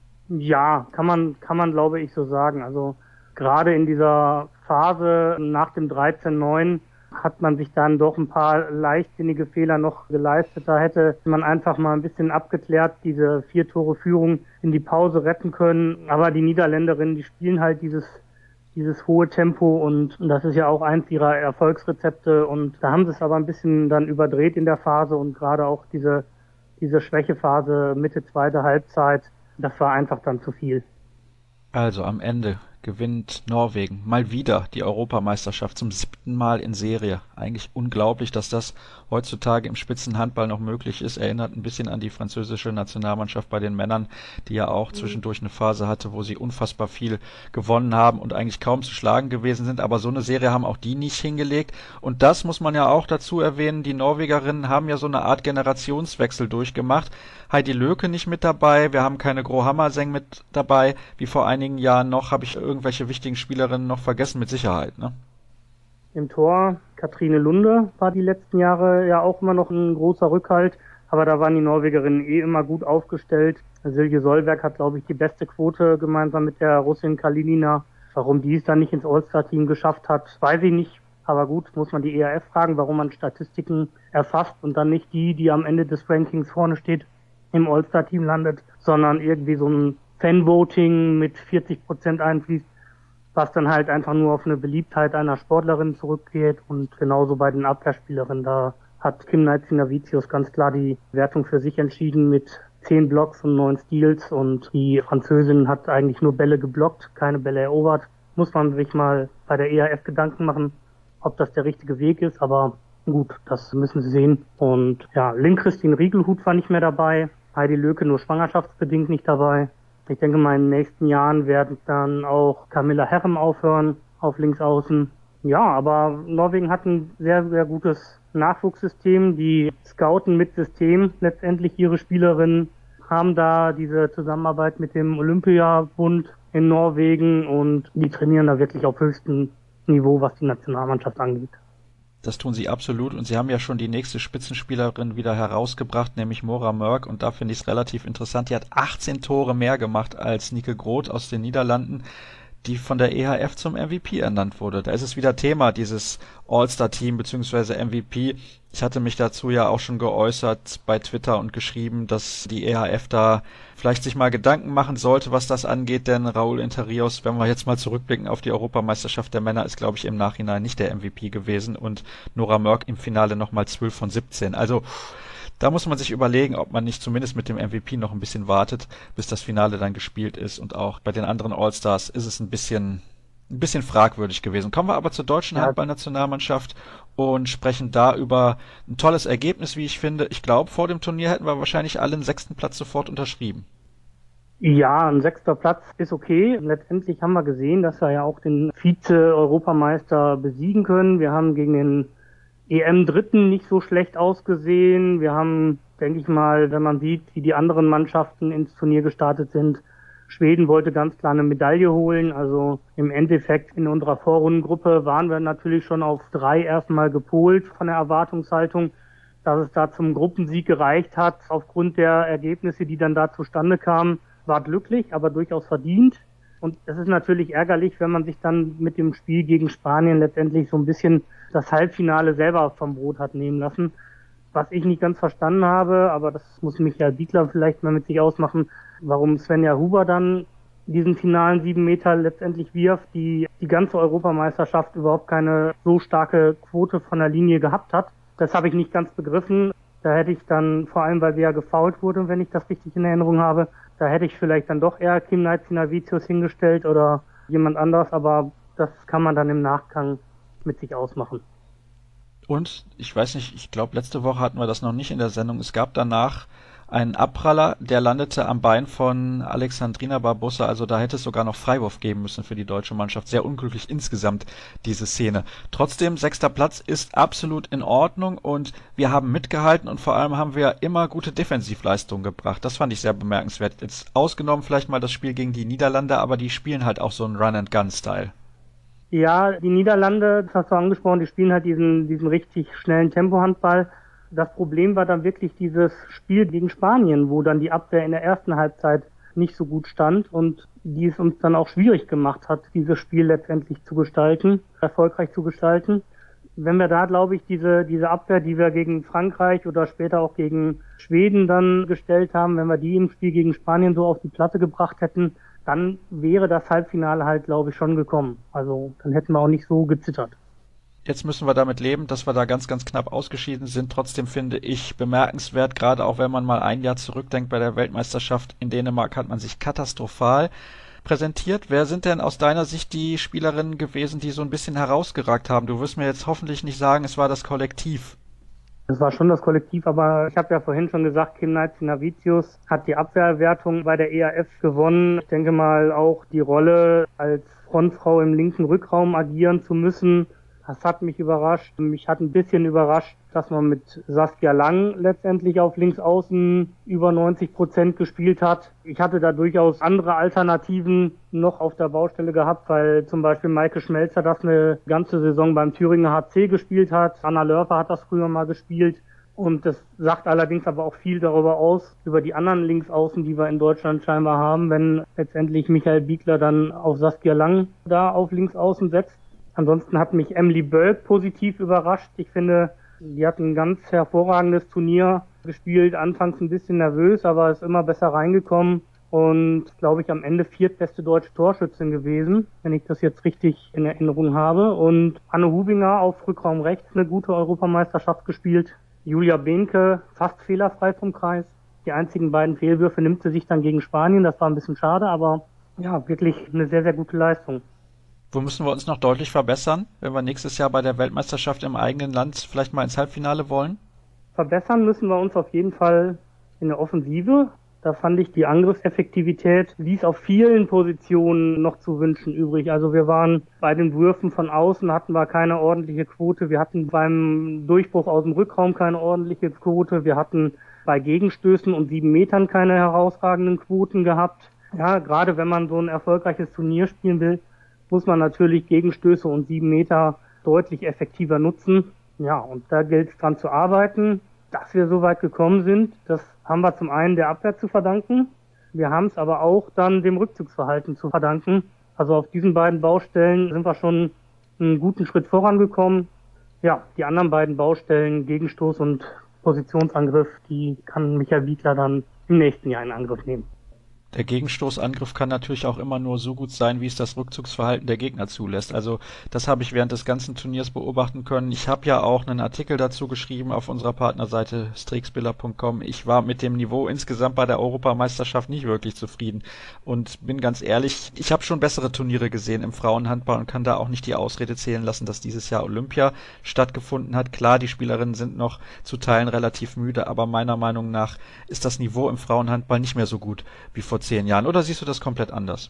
Ja, kann man glaube ich so sagen. Also gerade in dieser Phase nach dem 13:9 hat man sich dann doch ein paar leichtsinnige Fehler noch geleistet. Da hätte man einfach mal ein bisschen abgeklärt, diese 4 Tore Führung in die Pause retten können. Aber die Niederländerinnen, die spielen halt dieses hohe Tempo und das ist ja auch eins ihrer Erfolgsrezepte und da haben sie es aber ein bisschen dann überdreht in der Phase und gerade auch diese Schwächephase Mitte zweite Halbzeit, das war einfach dann zu viel. Also am Ende gewinnt Norwegen mal wieder die Europameisterschaft zum 7. Mal in Serie. Eigentlich unglaublich, dass das heutzutage im Spitzenhandball noch möglich ist. Erinnert ein bisschen an die französische Nationalmannschaft bei den Männern, die ja auch zwischendurch eine Phase hatte, wo sie unfassbar viel gewonnen haben und eigentlich kaum zu schlagen gewesen sind. Aber so eine Serie haben auch die nicht hingelegt. Und das muss man ja auch dazu erwähnen, die Norwegerinnen haben ja so eine Art Generationswechsel durchgemacht. Heidi Löke nicht mit dabei, wir haben keine Gro Hammerseng mit dabei, wie vor einigen Jahren noch. Habe ich irgendwelche wichtigen Spielerinnen noch vergessen, mit Sicherheit, ne? Im Tor Katrine Lunde war die letzten Jahre ja auch immer noch ein großer Rückhalt, aber da waren die Norwegerinnen immer gut aufgestellt. Silje Solberg hat, glaube ich, die beste Quote gemeinsam mit der Russin Kalinina. Warum die es dann nicht ins All-Star-Team geschafft hat, weiß ich nicht. Aber gut, muss man die ERF fragen, warum man Statistiken erfasst und dann nicht die am Ende des Rankings vorne steht, im All-Star-Team landet, sondern irgendwie so ein Fan-Voting mit 40% einfließt, was dann halt einfach nur auf eine Beliebtheit einer Sportlerin zurückgeht und genauso bei den Abwehrspielerinnen. Da hat Kim Naitzina-Vicius ganz klar die Wertung für sich entschieden mit 10 Blocks und 9 Steals und die Französin hat eigentlich nur Bälle geblockt, keine Bälle erobert. Muss man sich mal bei der ERF Gedanken machen, ob das der richtige Weg ist, aber gut, das müssen Sie sehen. Und ja, Lynn-Christine Riegelhut war nicht mehr dabei, Heidi Löke nur schwangerschaftsbedingt nicht dabei. Ich denke mal, in den nächsten Jahren werden dann auch Camilla Herrem aufhören auf Linksaußen. Ja, aber Norwegen hat ein sehr, sehr gutes Nachwuchssystem. Die scouten mit System letztendlich ihre Spielerinnen, haben da diese Zusammenarbeit mit dem Olympiabund in Norwegen und die trainieren da wirklich auf höchstem Niveau, was die Nationalmannschaft angeht. Das tun sie absolut und sie haben ja schon die nächste Spitzenspielerin wieder herausgebracht, nämlich Maura Mørk und da finde ich es relativ interessant. Die hat 18 Tore mehr gemacht als Nike Groth aus den Niederlanden, die von der EHF zum MVP ernannt wurde. Da ist es wieder Thema, dieses All-Star-Team bzw. MVP. Ich hatte mich dazu ja auch schon geäußert bei Twitter und geschrieben, dass die EHF da vielleicht sich mal Gedanken machen sollte, was das angeht, denn Raúl Interios, wenn wir jetzt mal zurückblicken auf die Europameisterschaft der Männer, ist, glaube ich, im Nachhinein nicht der MVP gewesen und Nora Mørk im Finale nochmal 12 von 17. Also da muss man sich überlegen, ob man nicht zumindest mit dem MVP noch ein bisschen wartet, bis das Finale dann gespielt ist. Und auch bei den anderen All-Stars ist es ein bisschen fragwürdig gewesen. Kommen wir aber zur deutschen Handballnationalmannschaft und sprechen da über ein tolles Ergebnis, wie ich finde. Ich glaube, vor dem Turnier hätten wir wahrscheinlich alle einen 6. Platz sofort unterschrieben. Ja, ein 6. Platz ist okay. Letztendlich haben wir gesehen, dass wir ja auch den Vize-Europameister besiegen können. Wir haben gegen den EM-Dritten nicht so schlecht ausgesehen. Wir haben, denke ich mal, wenn man sieht, wie die anderen Mannschaften ins Turnier gestartet sind, Schweden wollte ganz klar eine Medaille holen. Also im Endeffekt in unserer Vorrundengruppe waren wir natürlich schon auf 3 erstmal gepolt von der Erwartungshaltung. Dass es da zum Gruppensieg gereicht hat, aufgrund der Ergebnisse, die dann da zustande kamen, war glücklich, aber durchaus verdient. Und es ist natürlich ärgerlich, wenn man sich dann mit dem Spiel gegen Spanien letztendlich so ein bisschen das Halbfinale selber vom Brot hat nehmen lassen. Was ich nicht ganz verstanden habe, aber das muss Michael Biegler vielleicht mal mit sich ausmachen, warum Svenja Huber dann diesen finalen 7 Meter letztendlich wirft, die ganze Europameisterschaft überhaupt keine so starke Quote von der Linie gehabt hat. Das habe ich nicht ganz begriffen. Da hätte ich dann, vor allem weil sie ja gefoult wurde, wenn ich das richtig in Erinnerung habe, da hätte ich vielleicht dann doch eher Kim Naitzina-Vicius hingestellt oder jemand anderes, aber das kann man dann im Nachgang mit sich ausmachen. Und, ich weiß nicht, ich glaube, letzte Woche hatten wir das noch nicht in der Sendung. Es gab danach einen Abpraller, der landete am Bein von Alexandrina Barbosa, also da hätte es sogar noch Freiwurf geben müssen für die deutsche Mannschaft. Sehr unglücklich insgesamt, diese Szene. Trotzdem, 6. Platz ist absolut in Ordnung und wir haben mitgehalten und vor allem haben wir immer gute Defensivleistungen gebracht. Das fand ich sehr bemerkenswert. Jetzt ausgenommen vielleicht mal das Spiel gegen die Niederlande, aber die spielen halt auch so einen Run-and-Gun-Style. Ja, die Niederlande, das hast du angesprochen, die spielen halt diesen richtig schnellen Tempohandball. Das Problem war dann wirklich dieses Spiel gegen Spanien, wo dann die Abwehr in der ersten Halbzeit nicht so gut stand und die es uns dann auch schwierig gemacht hat, dieses Spiel letztendlich zu gestalten, erfolgreich zu gestalten. Wenn wir da, glaube ich, diese Abwehr, die wir gegen Frankreich oder später auch gegen Schweden dann gestellt haben, wenn wir die im Spiel gegen Spanien so auf die Platte gebracht hätten, dann wäre das Halbfinale halt, glaube ich, schon gekommen. Also dann hätten wir auch nicht so gezittert. Jetzt müssen wir damit leben, dass wir da ganz, ganz knapp ausgeschieden sind. Trotzdem finde ich bemerkenswert, gerade auch wenn man mal ein Jahr zurückdenkt bei der Weltmeisterschaft in Dänemark, hat man sich katastrophal präsentiert. Wer sind denn aus deiner Sicht die Spielerinnen gewesen, die so ein bisschen herausgeragt haben? Du wirst mir jetzt hoffentlich nicht sagen, es war das Kollektiv. Das war schon das Kollektiv, aber ich habe ja vorhin schon gesagt, Kim Knight-Sinavicius hat die Abwehrwertung bei der EAF gewonnen. Ich denke mal auch die Rolle, als Frontfrau im linken Rückraum agieren zu müssen, das hat mich überrascht. Mich hat ein bisschen überrascht, dass man mit Saskia Lang letztendlich auf Linksaußen über 90% gespielt hat. Ich hatte da durchaus andere Alternativen noch auf der Baustelle gehabt, weil zum Beispiel Maike Schmelzer das eine ganze Saison beim Thüringer HC gespielt hat. Anna Lörfer hat das früher mal gespielt. Und das sagt allerdings aber auch viel darüber aus, über die anderen Linksaußen, die wir in Deutschland scheinbar haben, wenn letztendlich Michael Biegler dann auf Saskia Lang da auf Linksaußen setzt. Ansonsten hat mich Emily Bölk positiv überrascht. Ich finde, die hat ein ganz hervorragendes Turnier gespielt. Anfangs ein bisschen nervös, aber ist immer besser reingekommen. Und, glaube ich, am Ende viertbeste deutsche Torschützin gewesen, wenn ich das jetzt richtig in Erinnerung habe. Und Anne Hubinger auf Rückraum rechts eine gute Europameisterschaft gespielt. Julia Behnke fast fehlerfrei vom Kreis. Die einzigen beiden Fehlwürfe nimmt sie sich dann gegen Spanien. Das war ein bisschen schade, aber ja, wirklich eine sehr, sehr gute Leistung. Wo müssen wir uns noch deutlich verbessern, wenn wir nächstes Jahr bei der Weltmeisterschaft im eigenen Land vielleicht mal ins Halbfinale wollen? Verbessern müssen wir uns auf jeden Fall in der Offensive. Da fand ich, die Angriffseffektivität ließ auf vielen Positionen noch zu wünschen übrig. Also wir waren bei den Würfen von außen, hatten wir keine ordentliche Quote. Wir hatten beim Durchbruch aus dem Rückraum keine ordentliche Quote. Wir hatten bei Gegenstößen und 7 Metern keine herausragenden Quoten gehabt. Ja, gerade wenn man so ein erfolgreiches Turnier spielen will, muss man natürlich Gegenstöße und 7 Meter deutlich effektiver nutzen. Ja, und da gilt es dran zu arbeiten. Dass wir so weit gekommen sind, das haben wir zum einen der Abwehr zu verdanken. Wir haben es aber auch dann dem Rückzugsverhalten zu verdanken. Also auf diesen beiden Baustellen sind wir schon einen guten Schritt vorangekommen. Ja, die anderen beiden Baustellen, Gegenstoß und Positionsangriff, die kann Michael Biegler dann im nächsten Jahr in Angriff nehmen. Der Gegenstoßangriff kann natürlich auch immer nur so gut sein, wie es das Rückzugsverhalten der Gegner zulässt. Also das habe ich während des ganzen Turniers beobachten können. Ich habe ja auch einen Artikel dazu geschrieben auf unserer Partnerseite strixbiller.com. Ich war mit dem Niveau insgesamt bei der Europameisterschaft nicht wirklich zufrieden und bin ganz ehrlich, ich habe schon bessere Turniere gesehen im Frauenhandball und kann da auch nicht die Ausrede zählen lassen, dass dieses Jahr Olympia stattgefunden hat. Klar, die Spielerinnen sind noch zu Teilen relativ müde, aber meiner Meinung nach ist das Niveau im Frauenhandball nicht mehr so gut wie vor 10 Jahren. Oder siehst du das komplett anders?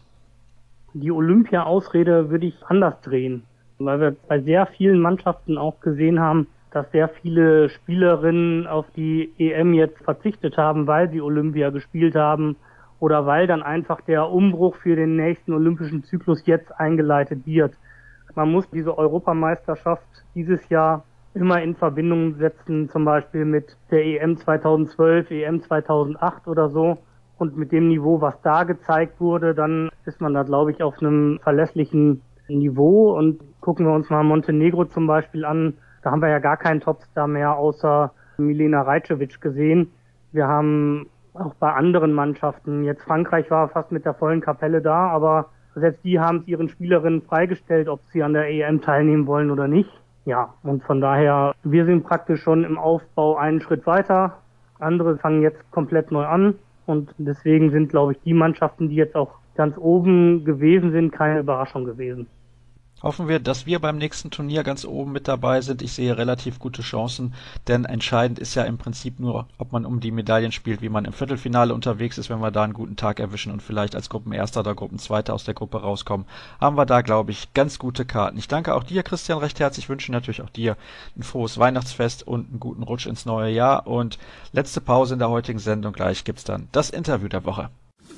Die Olympia-Ausrede würde ich anders drehen, weil wir bei sehr vielen Mannschaften auch gesehen haben, dass sehr viele Spielerinnen auf die EM jetzt verzichtet haben, weil sie Olympia gespielt haben oder weil dann einfach der Umbruch für den nächsten olympischen Zyklus jetzt eingeleitet wird. Man muss diese Europameisterschaft dieses Jahr immer in Verbindung setzen, zum Beispiel mit der EM 2012, EM 2008 oder so. Und mit dem Niveau, was da gezeigt wurde, dann ist man da, glaube ich, auf einem verlässlichen Niveau. Und gucken wir uns mal Montenegro zum Beispiel an. Da haben wir ja gar keinen Topstar mehr außer Milena Rajcevic gesehen. Wir haben auch bei anderen Mannschaften, jetzt Frankreich war fast mit der vollen Kapelle da, aber selbst die haben es ihren Spielerinnen freigestellt, ob sie an der EM teilnehmen wollen oder nicht. Ja, und von daher, wir sind praktisch schon im Aufbau einen Schritt weiter. Andere fangen jetzt komplett neu an. Und deswegen sind, glaube ich, die Mannschaften, die jetzt auch ganz oben gewesen sind, keine Überraschung gewesen. Hoffen wir, dass wir beim nächsten Turnier ganz oben mit dabei sind. Ich sehe relativ gute Chancen, denn entscheidend ist ja im Prinzip nur, ob man um die Medaillen spielt, wie man im Viertelfinale unterwegs ist. Wenn wir da einen guten Tag erwischen und vielleicht als Gruppenerster oder Gruppenzweiter aus der Gruppe rauskommen, haben wir da, glaube ich, ganz gute Karten. Ich danke auch dir, Christian, recht herzlich. Wünsche natürlich auch dir ein frohes Weihnachtsfest und einen guten Rutsch ins neue Jahr. Und letzte Pause in der heutigen Sendung. Gleich gibt's dann das Interview der Woche.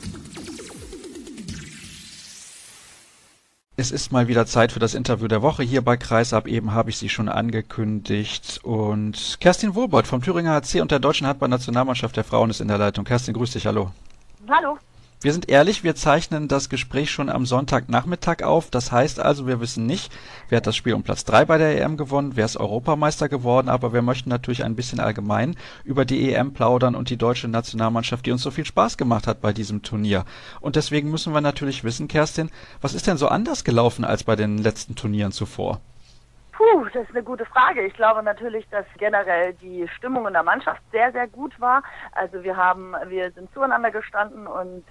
Es ist mal wieder Zeit für das Interview der Woche hier bei Kreisab. Eben habe ich sie schon angekündigt. Und Kerstin Wohlbold vom Thüringer HC und der deutschen Handball-Nationalmannschaft der Frauen ist in der Leitung. Kerstin, grüß dich, hallo. Hallo. Wir sind ehrlich, wir zeichnen das Gespräch schon am Sonntagnachmittag auf. Das heißt also, wir wissen nicht, wer hat das Spiel um Platz 3 bei der EM gewonnen, wer ist Europameister geworden, aber wir möchten natürlich ein bisschen allgemein über die EM plaudern und die deutsche Nationalmannschaft, die uns so viel Spaß gemacht hat bei diesem Turnier. Und deswegen müssen wir natürlich wissen, Kerstin, was ist denn so anders gelaufen als bei den letzten Turnieren zuvor? Das ist eine gute Frage. Ich glaube natürlich, dass generell die Stimmung in der Mannschaft sehr, sehr gut war. Also wir sind zueinander gestanden und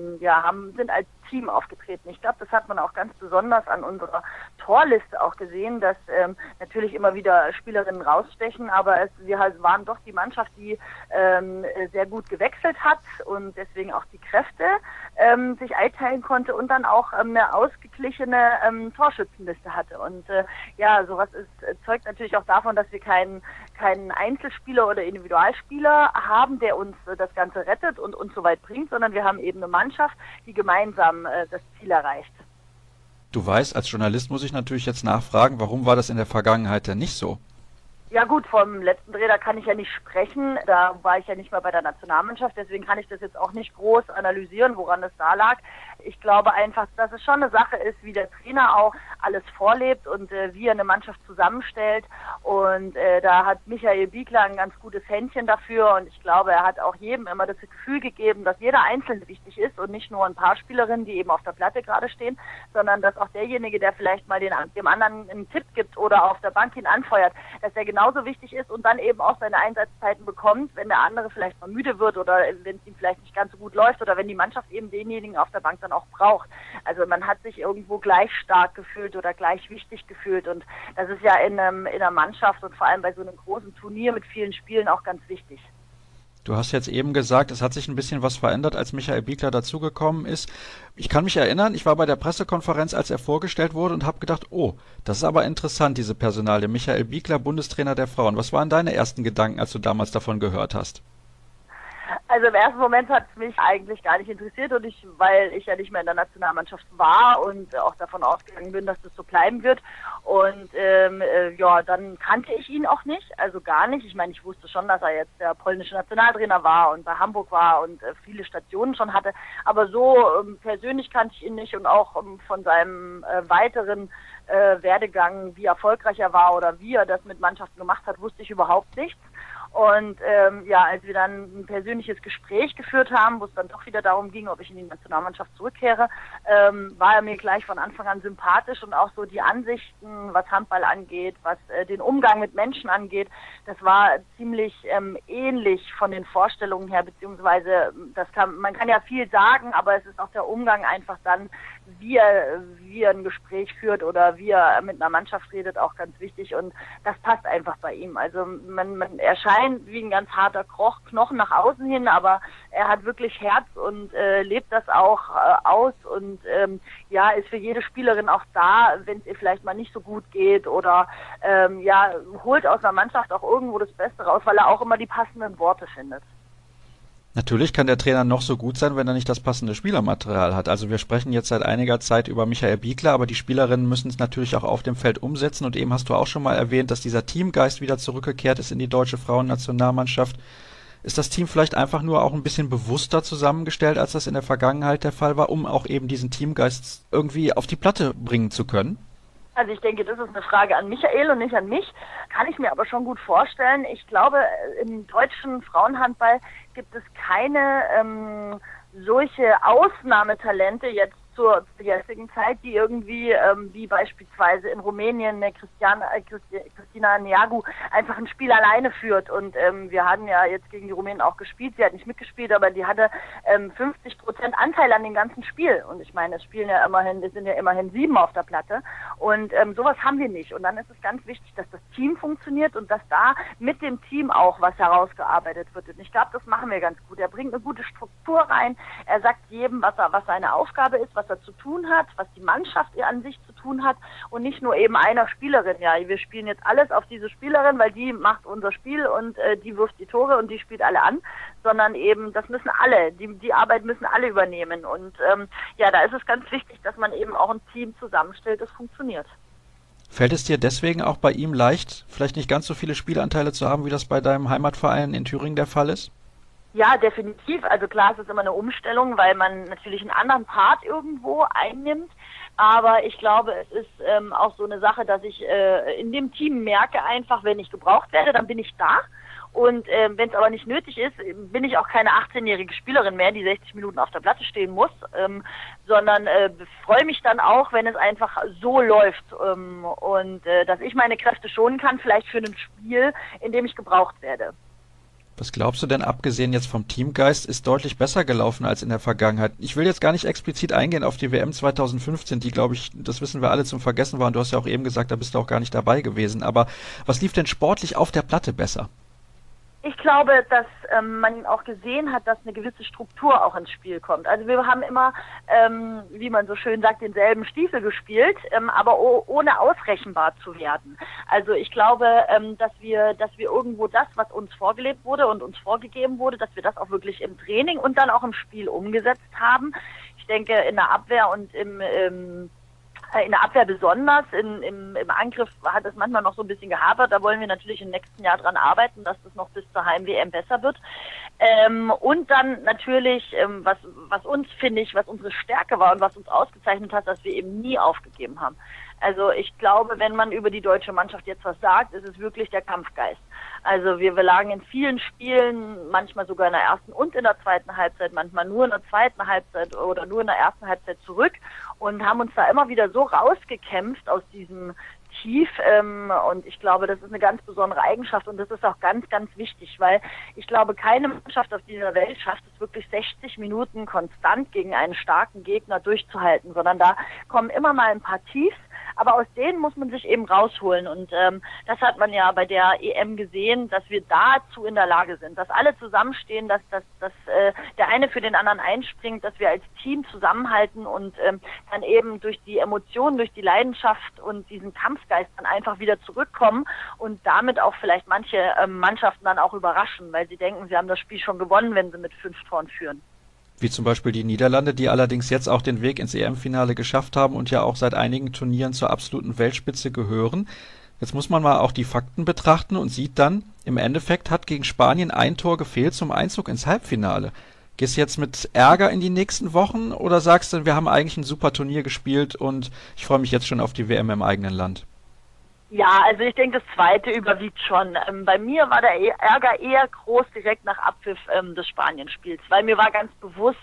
sind als Team aufgetreten. Ich glaube, das hat man auch ganz besonders an unserer Torliste auch gesehen, dass natürlich immer wieder Spielerinnen rausstechen, aber wir waren doch die Mannschaft, die sehr gut gewechselt hat und deswegen auch die Kräfte sich einteilen konnte und dann auch eine ausgeglichene Torschützenliste hatte. Und sowas zeugt natürlich auch davon, dass wir keinen Einzelspieler oder Individualspieler haben, der uns das Ganze rettet und uns so weit bringt, sondern wir haben eben eine Mannschaft, die gemeinsam das Ziel erreicht. Du weißt, als Journalist muss ich natürlich jetzt nachfragen, warum war das in der Vergangenheit denn nicht so? Ja gut, vom letzten Dreh, da kann ich ja nicht sprechen. Da war ich ja nicht mehr bei der Nationalmannschaft, deswegen kann ich das jetzt auch nicht groß analysieren, woran es da lag. Ich glaube einfach, dass es schon eine Sache ist, wie der Trainer auch alles vorlebt und wie er eine Mannschaft zusammenstellt. Und da hat Michael Biegler ein ganz gutes Händchen dafür. Und ich glaube, er hat auch jedem immer das Gefühl gegeben, dass jeder Einzelne wichtig ist und nicht nur ein paar Spielerinnen, die eben auf der Platte gerade stehen, sondern dass auch derjenige, der vielleicht mal dem anderen einen Tipp gibt oder auf der Bank ihn anfeuert, dass er genauso wichtig ist und dann eben auch seine Einsatzzeiten bekommt, wenn der andere vielleicht mal müde wird oder wenn es ihm vielleicht nicht ganz so gut läuft oder wenn die Mannschaft eben denjenigen auf der Bank dann auch braucht. Also man hat sich irgendwo gleich stark gefühlt oder gleich wichtig gefühlt und das ist ja in einer Mannschaft und vor allem bei so einem großen Turnier mit vielen Spielen auch ganz wichtig. Du hast jetzt eben gesagt, es hat sich ein bisschen was verändert, als Michael Biegler dazugekommen ist. Ich kann mich erinnern, ich war bei der Pressekonferenz, als er vorgestellt wurde und habe gedacht, oh, das ist aber interessant, diese Personalie. Michael Biegler, Bundestrainer der Frauen. Was waren deine ersten Gedanken, als du damals davon gehört hast? Also im ersten Moment hat es mich eigentlich gar nicht interessiert und weil ich ja nicht mehr in der Nationalmannschaft war und auch davon ausgegangen bin, dass das so bleiben wird. Und dann kannte ich ihn auch nicht, also gar nicht. Ich meine, ich wusste schon, dass er jetzt der polnische Nationaltrainer war und bei Hamburg war und viele Stationen schon hatte. Aber so persönlich kannte ich ihn nicht und auch von seinem weiteren Werdegang, wie erfolgreich er war oder wie er das mit Mannschaften gemacht hat, wusste ich überhaupt nichts. Und als wir dann ein persönliches Gespräch geführt haben, wo es dann doch wieder darum ging, ob ich in die Nationalmannschaft zurückkehre, war er mir gleich von Anfang an sympathisch und auch so die Ansichten, was Handball angeht, was den Umgang mit Menschen angeht, das war ziemlich ähnlich von den Vorstellungen her, beziehungsweise man kann ja viel sagen, aber es ist auch der Umgang einfach dann, wie er ein Gespräch führt oder wie er mit einer Mannschaft redet, auch ganz wichtig und das passt einfach bei ihm. Also man erscheint wie ein ganz harter Knochen nach außen hin, aber er hat wirklich Herz und lebt das auch aus und ist für jede Spielerin auch da, wenn es ihr vielleicht mal nicht so gut geht oder holt aus einer Mannschaft auch irgendwo das Beste raus, weil er auch immer die passenden Worte findet. Natürlich kann der Trainer noch so gut sein, wenn er nicht das passende Spielermaterial hat. Also wir sprechen jetzt seit einiger Zeit über Michael Biegler, aber die Spielerinnen müssen es natürlich auch auf dem Feld umsetzen. Und eben hast du auch schon mal erwähnt, dass dieser Teamgeist wieder zurückgekehrt ist in die deutsche Frauennationalmannschaft. Ist das Team vielleicht einfach nur auch ein bisschen bewusster zusammengestellt, als das in der Vergangenheit der Fall war, um auch eben diesen Teamgeist irgendwie auf die Platte bringen zu können? Also ich denke, das ist eine Frage an Michael und nicht an mich. Kann ich mir aber schon gut vorstellen. Ich glaube, im deutschen Frauenhandball gibt es keine solche Ausnahmetalente jetzt zur jetzigen Zeit, die irgendwie, wie beispielsweise in Rumänien Christina Neagu, einfach ein Spiel alleine führt. Und wir hatten ja jetzt gegen die Rumänen auch gespielt, sie hat nicht mitgespielt, aber die hatte 50% Anteil an dem ganzen Spiel. Und ich meine, es sind ja immerhin 7 auf der Platte. Und sowas haben wir nicht. Und dann ist es ganz wichtig, dass das Team funktioniert und dass da mit dem Team auch was herausgearbeitet wird. Und ich glaube, das machen wir ganz gut. Er bringt eine gute Struktur rein. Er sagt jedem, was seine Aufgabe ist, was er zu tun hat, was die Mannschaft an sich zu tun hat und nicht nur eben einer Spielerin. Ja, wir spielen jetzt alles auf diese Spielerin, weil die macht unser Spiel und die wirft die Tore und die spielt alle an, sondern eben, das müssen alle, die Arbeit müssen alle übernehmen und da ist es ganz wichtig, dass man eben auch ein Team zusammenstellt, das funktioniert. Fällt es dir deswegen auch bei ihm leicht, vielleicht nicht ganz so viele Spielanteile zu haben, wie das bei deinem Heimatverein in Thüringen der Fall ist? Ja, definitiv. Also klar, es ist immer eine Umstellung, weil man natürlich einen anderen Part irgendwo einnimmt. Aber ich glaube, es ist auch so eine Sache, dass ich in dem Team merke einfach, wenn ich gebraucht werde, dann bin ich da. Und wenn es aber nicht nötig ist, bin ich auch keine 18-jährige Spielerin mehr, die 60 Minuten auf der Platte stehen muss, sondern freue mich dann auch, wenn es einfach so läuft und dass ich meine Kräfte schonen kann, vielleicht für ein Spiel, in dem ich gebraucht werde. Was glaubst du denn, abgesehen jetzt vom Teamgeist, ist deutlich besser gelaufen als in der Vergangenheit? Ich will jetzt gar nicht explizit eingehen auf die WM 2015, die, glaube ich, das wissen wir alle, zum Vergessen war. Und du hast ja auch eben gesagt, da bist du auch gar nicht dabei gewesen. Aber was lief denn sportlich auf der Platte besser? Ich glaube, dass man auch gesehen hat, dass eine gewisse Struktur auch ins Spiel kommt. Also wir haben immer, wie man so schön sagt, denselben Stiefel gespielt, aber ohne ausrechenbar zu werden. Also ich glaube, dass wir irgendwo das, was uns vorgelebt wurde und uns vorgegeben wurde, dass wir das auch wirklich im Training und dann auch im Spiel umgesetzt haben. Ich denke, in der Abwehr und in der Abwehr besonders, im Angriff hat es manchmal noch so ein bisschen gehapert. Da wollen wir natürlich im nächsten Jahr dran arbeiten, dass das noch bis zur Heim-WM besser wird. Und dann natürlich, was uns, finde ich, was unsere Stärke war und was uns ausgezeichnet hat, dass wir eben nie aufgegeben haben. Also ich glaube, wenn man über die deutsche Mannschaft jetzt was sagt, ist es wirklich der Kampfgeist. Also wir lagen in vielen Spielen, manchmal sogar in der ersten und in der zweiten Halbzeit, manchmal nur in der zweiten Halbzeit oder nur in der ersten Halbzeit zurück und haben uns da immer wieder so rausgekämpft aus diesem Tief. Und ich glaube, das ist eine ganz besondere Eigenschaft und das ist auch ganz, ganz wichtig, weil ich glaube, keine Mannschaft auf dieser Welt schafft es wirklich 60 Minuten konstant gegen einen starken Gegner durchzuhalten, sondern da kommen immer mal ein paar Tiefs. Aber aus denen muss man sich eben rausholen und das hat man ja bei der EM gesehen, dass wir dazu in der Lage sind, dass alle zusammenstehen, dass der eine für den anderen einspringt, dass wir als Team zusammenhalten und dann eben durch die Emotionen, durch die Leidenschaft und diesen Kampfgeist dann einfach wieder zurückkommen und damit auch vielleicht manche Mannschaften dann auch überraschen, weil sie denken, sie haben das Spiel schon gewonnen, wenn sie mit 5 Toren führen. Wie zum Beispiel die Niederlande, die allerdings jetzt auch den Weg ins EM-Finale geschafft haben und ja auch seit einigen Turnieren zur absoluten Weltspitze gehören. Jetzt muss man mal auch die Fakten betrachten und sieht dann, im Endeffekt hat gegen Spanien ein Tor gefehlt zum Einzug ins Halbfinale. Gehst du jetzt mit Ärger in die nächsten Wochen oder sagst du, wir haben eigentlich ein super Turnier gespielt und ich freue mich jetzt schon auf die WM im eigenen Land? Ja, also ich denke, das Zweite überwiegt schon. Bei mir war der Ärger eher groß direkt nach Abpfiff des Spanien-Spiels, weil mir war ganz bewusst,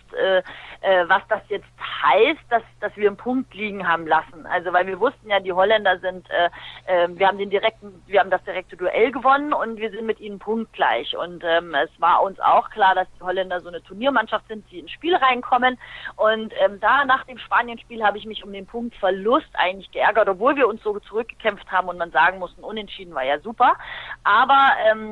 was das jetzt heißt, dass wir einen Punkt liegen haben lassen. Also weil wir wussten ja, die Holländer sind, wir haben das direkte Duell gewonnen und wir sind mit ihnen punktgleich. Und es war uns auch klar, dass die Holländer so eine Turniermannschaft sind, die ins Spiel reinkommen. Und da nach dem Spanien-Spiel habe ich mich um den Punktverlust eigentlich geärgert, obwohl wir uns so zurückgekämpft haben und man sagen muss, ein Unentschieden war ja super. Aber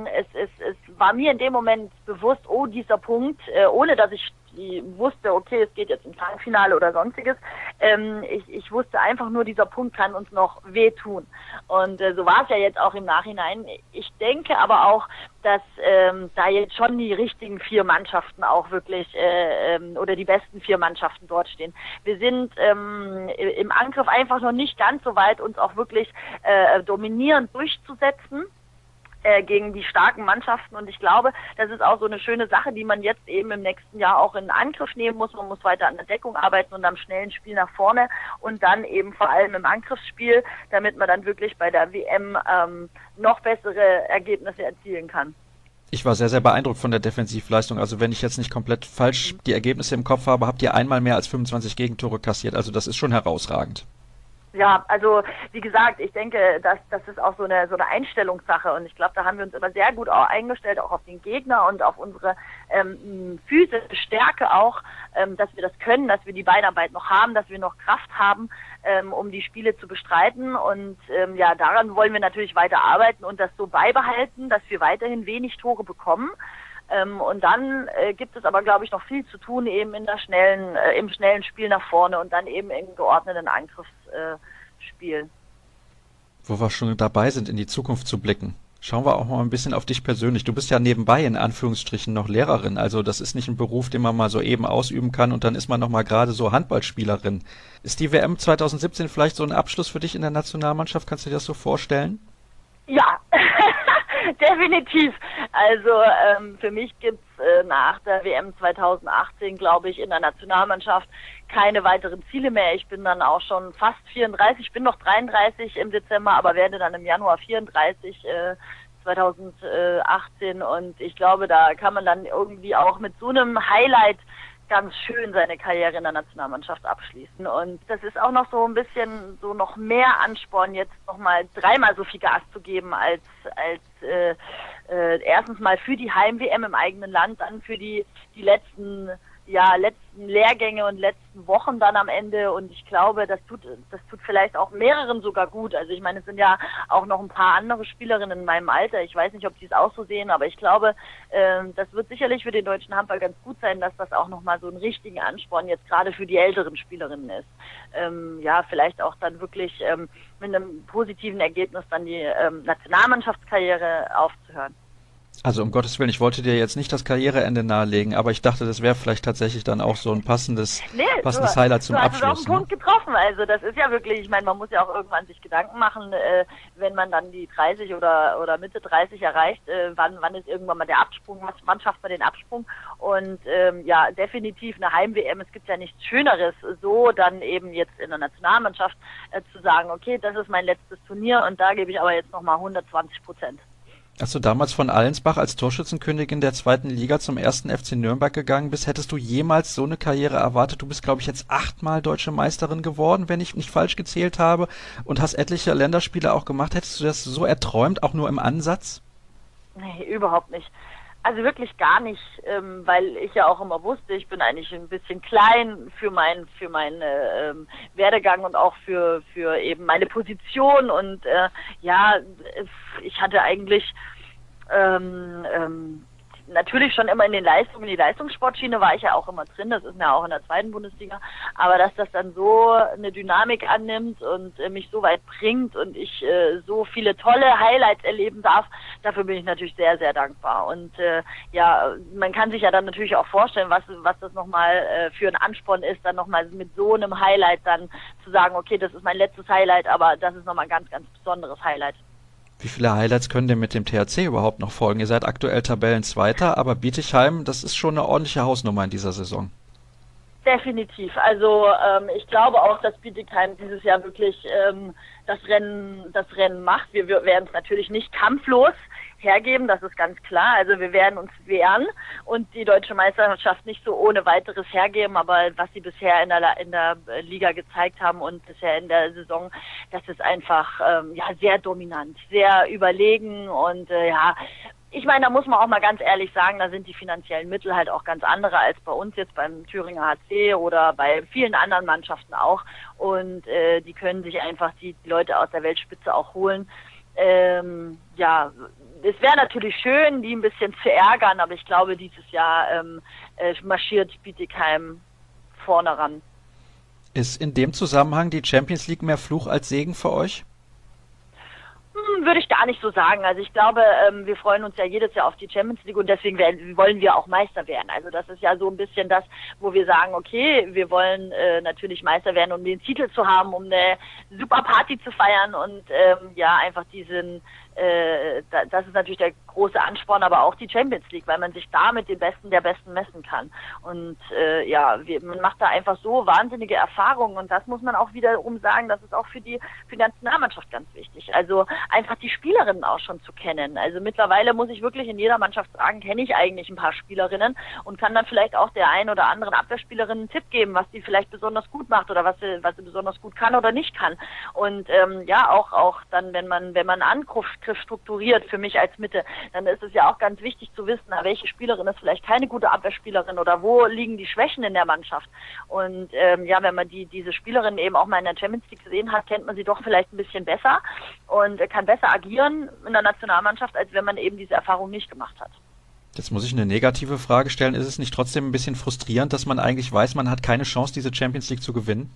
es war mir in dem Moment bewusst, oh, dieser Punkt, ohne dass ich wusste, okay, es geht jetzt ins Halbfinale oder sonstiges. Ich wusste einfach nur, dieser Punkt kann uns noch wehtun. Und so war es ja jetzt auch im Nachhinein. Ich denke aber auch, dass da jetzt schon die richtigen 4 Mannschaften auch wirklich oder die besten 4 Mannschaften dort stehen. Wir sind im Angriff einfach noch nicht ganz so weit, uns auch wirklich dominierend durchzusetzen gegen die starken Mannschaften und ich glaube, das ist auch so eine schöne Sache, die man jetzt eben im nächsten Jahr auch in Angriff nehmen muss. Man muss weiter an der Deckung arbeiten und am schnellen Spiel nach vorne und dann eben vor allem im Angriffsspiel, damit man dann wirklich bei der WM noch bessere Ergebnisse erzielen kann. Ich war sehr, sehr beeindruckt von der Defensivleistung. Also wenn ich jetzt nicht komplett falsch die Ergebnisse im Kopf habe, habt ihr einmal mehr als 25 Gegentore kassiert. Also das ist schon herausragend. Ja, also wie gesagt, ich denke, das ist auch so eine Einstellungssache und ich glaube, da haben wir uns immer sehr gut auch eingestellt, auch auf den Gegner und auf unsere physische Stärke auch, dass wir das können, dass wir die Beinarbeit noch haben, dass wir noch Kraft haben, um die Spiele zu bestreiten und ja, daran wollen wir natürlich weiter arbeiten und das so beibehalten, dass wir weiterhin wenig Tore bekommen. Und dann gibt es aber, glaube ich, noch viel zu tun eben im schnellen Spiel nach vorne und dann eben im geordneten Angriffsspiel. Wo wir schon dabei sind, in die Zukunft zu blicken, schauen wir auch mal ein bisschen auf dich persönlich. Du bist ja nebenbei in Anführungsstrichen noch Lehrerin, also das ist nicht ein Beruf, den man mal so eben ausüben kann und dann ist man noch mal gerade so Handballspielerin. Ist die WM 2017 vielleicht so ein Abschluss für dich in der Nationalmannschaft? Kannst du dir das so vorstellen? Ja, definitiv. Also für mich gibt's nach der WM 2018, glaube ich, in der Nationalmannschaft keine weiteren Ziele mehr. Ich bin dann auch schon fast 34, ich bin noch 33 im Dezember, aber werde dann im Januar 34 2018 und ich glaube, da kann man dann irgendwie auch mit so einem Highlight ganz schön seine Karriere in der Nationalmannschaft abschließen. Und das ist auch noch so ein bisschen so noch mehr Ansporn, jetzt nochmal dreimal so viel Gas zu geben als erstens mal für die Heim-WM im eigenen Land, dann für die letzten Lehrgänge und letzten Wochen dann am Ende, und ich glaube, das tut vielleicht auch mehreren sogar gut. Also ich meine, es sind ja auch noch ein paar andere Spielerinnen in meinem Alter. Ich weiß nicht, ob die es auch so sehen, aber ich glaube, das wird sicherlich für den deutschen Handball ganz gut sein, dass das auch nochmal so einen richtigen Ansporn jetzt gerade für die älteren Spielerinnen ist. Vielleicht auch dann wirklich mit einem positiven Ergebnis dann die Nationalmannschaftskarriere aufzuhören. Also um Gottes Willen, ich wollte dir jetzt nicht das Karriereende nahelegen, aber ich dachte, das wäre vielleicht tatsächlich dann auch so ein passendes Highlight zum Abschluss. Du hast auf den Punkt getroffen. Also das ist ja wirklich, ich meine, man muss ja auch irgendwann sich Gedanken machen, wenn man dann die 30 oder Mitte 30 erreicht, wann ist irgendwann mal der Absprung, wann schafft man den Absprung? Und definitiv eine Heim-WM, es gibt ja nichts Schöneres, so dann eben jetzt in der Nationalmannschaft zu sagen, okay, das ist mein letztes Turnier und da gebe ich aber jetzt nochmal 120%. Als du damals von Allensbach als Torschützenkönigin der 2. Liga zum 1. FC Nürnberg gegangen bist, hättest du jemals so eine Karriere erwartet? Du bist, glaube ich, jetzt 8-mal deutsche Meisterin geworden, wenn ich nicht falsch gezählt habe, und hast etliche Länderspiele auch gemacht. Hättest du das so erträumt, auch nur im Ansatz? Nee, überhaupt nicht. Also wirklich gar nicht, weil ich ja auch immer wusste, ich bin eigentlich ein bisschen klein für meinen Werdegang und auch für eben meine Position, und ich hatte eigentlich natürlich schon immer in den Leistungen, die Leistungssportschiene war ich ja auch immer drin, das ist ja auch in der 2. Bundesliga, aber dass das dann so eine Dynamik annimmt und mich so weit bringt und ich so viele tolle Highlights erleben darf, dafür bin ich natürlich sehr, sehr dankbar. Und man kann sich ja dann natürlich auch vorstellen, was das nochmal für ein Ansporn ist, dann nochmal mit so einem Highlight dann zu sagen, okay, das ist mein letztes Highlight, aber das ist nochmal ein ganz, ganz besonderes Highlight. Wie viele Highlights können denn mit dem THC überhaupt noch folgen? Ihr seid aktuell Tabellenzweiter, aber Bietigheim, das ist schon eine ordentliche Hausnummer in dieser Saison. Definitiv. Also ich glaube auch, dass Bietigheim dieses Jahr wirklich das Rennen macht. Wir werden es natürlich nicht kampflos hergeben, das ist ganz klar. Also wir werden uns wehren und die deutsche Meisterschaft nicht so ohne weiteres hergeben, aber was sie bisher in der Liga gezeigt haben und bisher in der Saison, das ist einfach sehr dominant, sehr überlegen, und ich meine, da muss man auch mal ganz ehrlich sagen, da sind die finanziellen Mittel halt auch ganz andere als bei uns jetzt beim Thüringer HC oder bei vielen anderen Mannschaften auch, und die können sich einfach die Leute aus der Weltspitze auch holen. Es wäre natürlich schön, die ein bisschen zu ärgern, aber ich glaube, dieses Jahr marschiert Bietigheim vorne ran. Ist in dem Zusammenhang die Champions League mehr Fluch als Segen für euch? Würde ich gar nicht so sagen. Also ich glaube, wir freuen uns ja jedes Jahr auf die Champions League und deswegen wollen wir auch Meister werden. Also das ist ja so ein bisschen das, wo wir sagen, okay, wir wollen natürlich Meister werden, um den Titel zu haben, um eine super Party zu feiern und einfach diesen das ist natürlich der große Ansporn, aber auch die Champions League, weil man sich da mit den Besten der Besten messen kann. Und man macht da einfach so wahnsinnige Erfahrungen, und das muss man auch wiederum sagen, das ist auch für die Nationalmannschaft ganz wichtig. Also einfach die Spielerinnen auch schon zu kennen. Also mittlerweile muss ich wirklich in jeder Mannschaft sagen, kenne ich eigentlich ein paar Spielerinnen und kann dann vielleicht auch der einen oder anderen Abwehrspielerin einen Tipp geben, was die vielleicht besonders gut macht oder was sie besonders gut kann oder nicht kann. Und auch dann, wenn man Angriff strukturiert für mich als Mitte, dann ist es ja auch ganz wichtig zu wissen, welche Spielerin ist vielleicht keine gute Abwehrspielerin oder wo liegen die Schwächen in der Mannschaft. Und wenn man diese Spielerin eben auch mal in der Champions League gesehen hat, kennt man sie doch vielleicht ein bisschen besser und kann besser agieren in der Nationalmannschaft, als wenn man eben diese Erfahrung nicht gemacht hat. Jetzt muss ich eine negative Frage stellen. Ist es nicht trotzdem ein bisschen frustrierend, dass man eigentlich weiß, man hat keine Chance, diese Champions League zu gewinnen?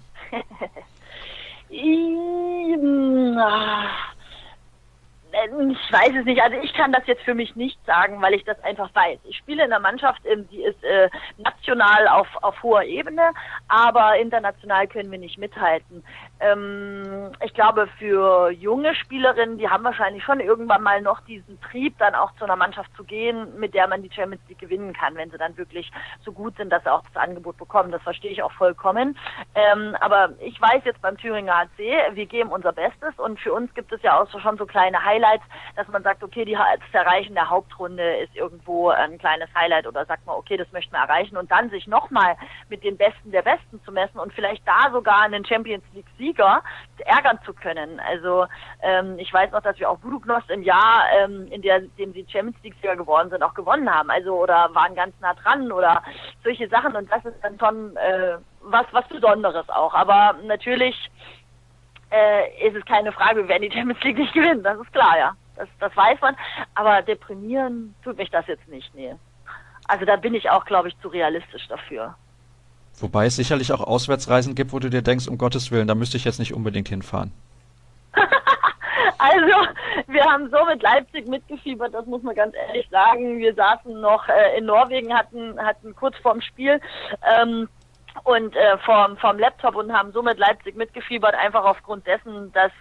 Ich weiß es nicht. Also ich kann das jetzt für mich nicht sagen, weil ich das einfach weiß. Ich spiele in einer Mannschaft, die ist national auf hoher Ebene, aber international können wir nicht mithalten. Ich glaube, für junge Spielerinnen, die haben wahrscheinlich schon irgendwann mal noch diesen Trieb, dann auch zu einer Mannschaft zu gehen, mit der man die Champions League gewinnen kann, wenn sie dann wirklich so gut sind, dass sie auch das Angebot bekommen. Das verstehe ich auch vollkommen. Aber ich weiß jetzt beim Thüringer HC, wir geben unser Bestes und für uns gibt es ja auch schon so kleine Highlights, dass man sagt, okay, das Erreichen der Hauptrunde ist irgendwo ein kleines Highlight oder sagt man, okay, das möchten wir erreichen und dann sich nochmal mit den Besten der Besten zu messen und vielleicht da sogar einen Champions League Sieger ärgern zu können. Also ich weiß noch, dass wir auch Buduknost im Jahr, in dem sie Champions League Sieger geworden sind, auch gewonnen haben. Also oder waren ganz nah dran oder solche Sachen und das ist dann schon was Besonderes auch. Aber natürlich ist es keine Frage, wir werden die Champions League nicht gewinnen, das ist klar, ja. Das weiß man, aber deprimieren tut mich das jetzt nicht, nee. Also da bin ich auch, glaube ich, zu realistisch dafür. Wobei es sicherlich auch Auswärtsreisen gibt, wo du dir denkst, um Gottes Willen, da müsste ich jetzt nicht unbedingt hinfahren. Also, wir haben so mit Leipzig mitgefiebert, das muss man ganz ehrlich sagen. Wir saßen noch in Norwegen, hatten kurz vorm Spiel und vom Laptop und haben so mit Leipzig mitgefiebert, einfach aufgrund dessen, dass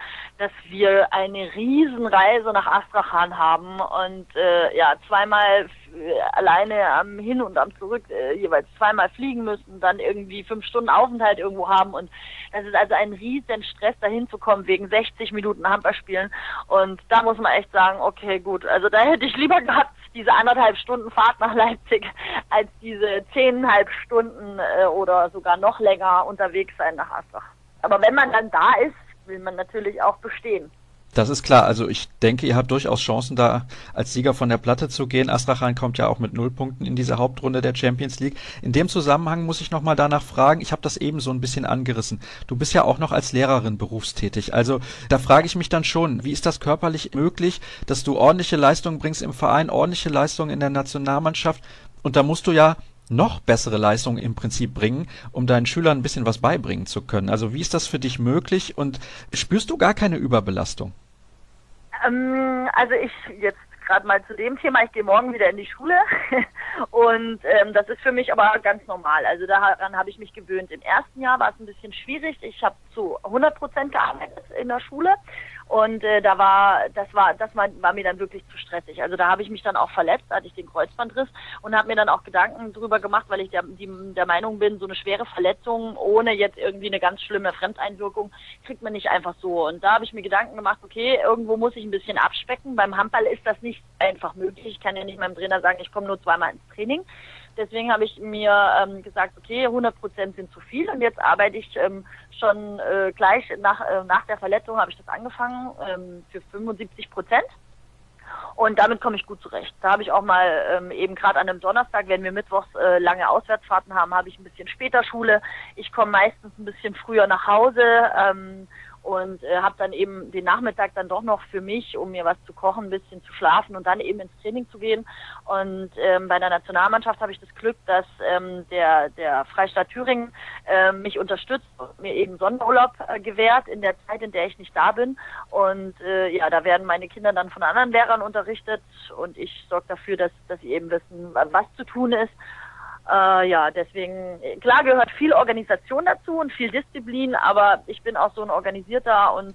wir eine Riesenreise nach Astrachan haben und zweimal alleine am Hin- und am Zurück jeweils zweimal fliegen müssen, dann irgendwie 5 Stunden Aufenthalt irgendwo haben und das ist also ein riesen Stress, dahin zu kommen wegen 60 Minuten Handballspielen und da muss man echt sagen, okay, gut, also da hätte ich lieber gehabt, diese 1,5 Stunden Fahrt nach Leipzig, als diese 10,5 Stunden oder sogar noch länger unterwegs sein nach Astrach. Aber wenn man dann da ist, will man natürlich auch bestehen. Das ist klar. Also ich denke, ihr habt durchaus Chancen, da als Sieger von der Platte zu gehen. Astrachan kommt ja auch mit 0 Punkten in diese Hauptrunde der Champions League. In dem Zusammenhang muss ich nochmal danach fragen, ich habe das eben so ein bisschen angerissen. Du bist ja auch noch als Lehrerin berufstätig. Also da frage ich mich dann schon, wie ist das körperlich möglich, dass du ordentliche Leistungen bringst im Verein, ordentliche Leistungen in der Nationalmannschaft und da musst du ja noch bessere Leistungen im Prinzip bringen, um deinen Schülern ein bisschen was beibringen zu können. Also wie ist das für dich möglich und spürst du gar keine Überbelastung? Also ich jetzt gerade mal zu dem Thema, ich gehe morgen wieder in die Schule und das ist für mich aber ganz normal. Also daran habe ich mich gewöhnt. Im ersten Jahr war es ein bisschen schwierig. Ich habe zu 100% gearbeitet in der Schule und das war mir dann wirklich zu stressig. Also da habe ich mich dann auch verletzt, da hatte ich den Kreuzbandriss und habe mir dann auch Gedanken drüber gemacht, weil ich der Meinung bin, so eine schwere Verletzung ohne jetzt irgendwie eine ganz schlimme Fremdeinwirkung kriegt man nicht einfach so. Und da habe ich mir Gedanken gemacht, okay, irgendwo muss ich ein bisschen abspecken. Beim Handball ist das nicht einfach möglich. Ich kann ja nicht meinem Trainer sagen, ich komme nur 2-mal ins Training. Deswegen habe ich mir gesagt, okay, 100% sind zu viel und jetzt arbeite ich schon gleich nach der Verletzung habe ich das angefangen für 75%. Und damit komme ich gut zurecht. Da habe ich auch mal eben gerade an einem Donnerstag, wenn wir mittwochs lange Auswärtsfahrten haben, habe ich ein bisschen später Schule. Ich komme meistens ein bisschen früher nach Hause und habe dann eben den Nachmittag dann doch noch für mich, um mir was zu kochen, ein bisschen zu schlafen und dann eben ins Training zu gehen. Und bei der Nationalmannschaft habe ich das Glück, dass der Freistaat Thüringen mich unterstützt und mir eben Sonderurlaub gewährt in der Zeit, in der ich nicht da bin. Und da werden meine Kinder dann von anderen Lehrern unterrichtet und ich sorge dafür, dass sie eben wissen, was zu tun ist. Deswegen, klar gehört viel Organisation dazu und viel Disziplin, aber ich bin auch so ein organisierter und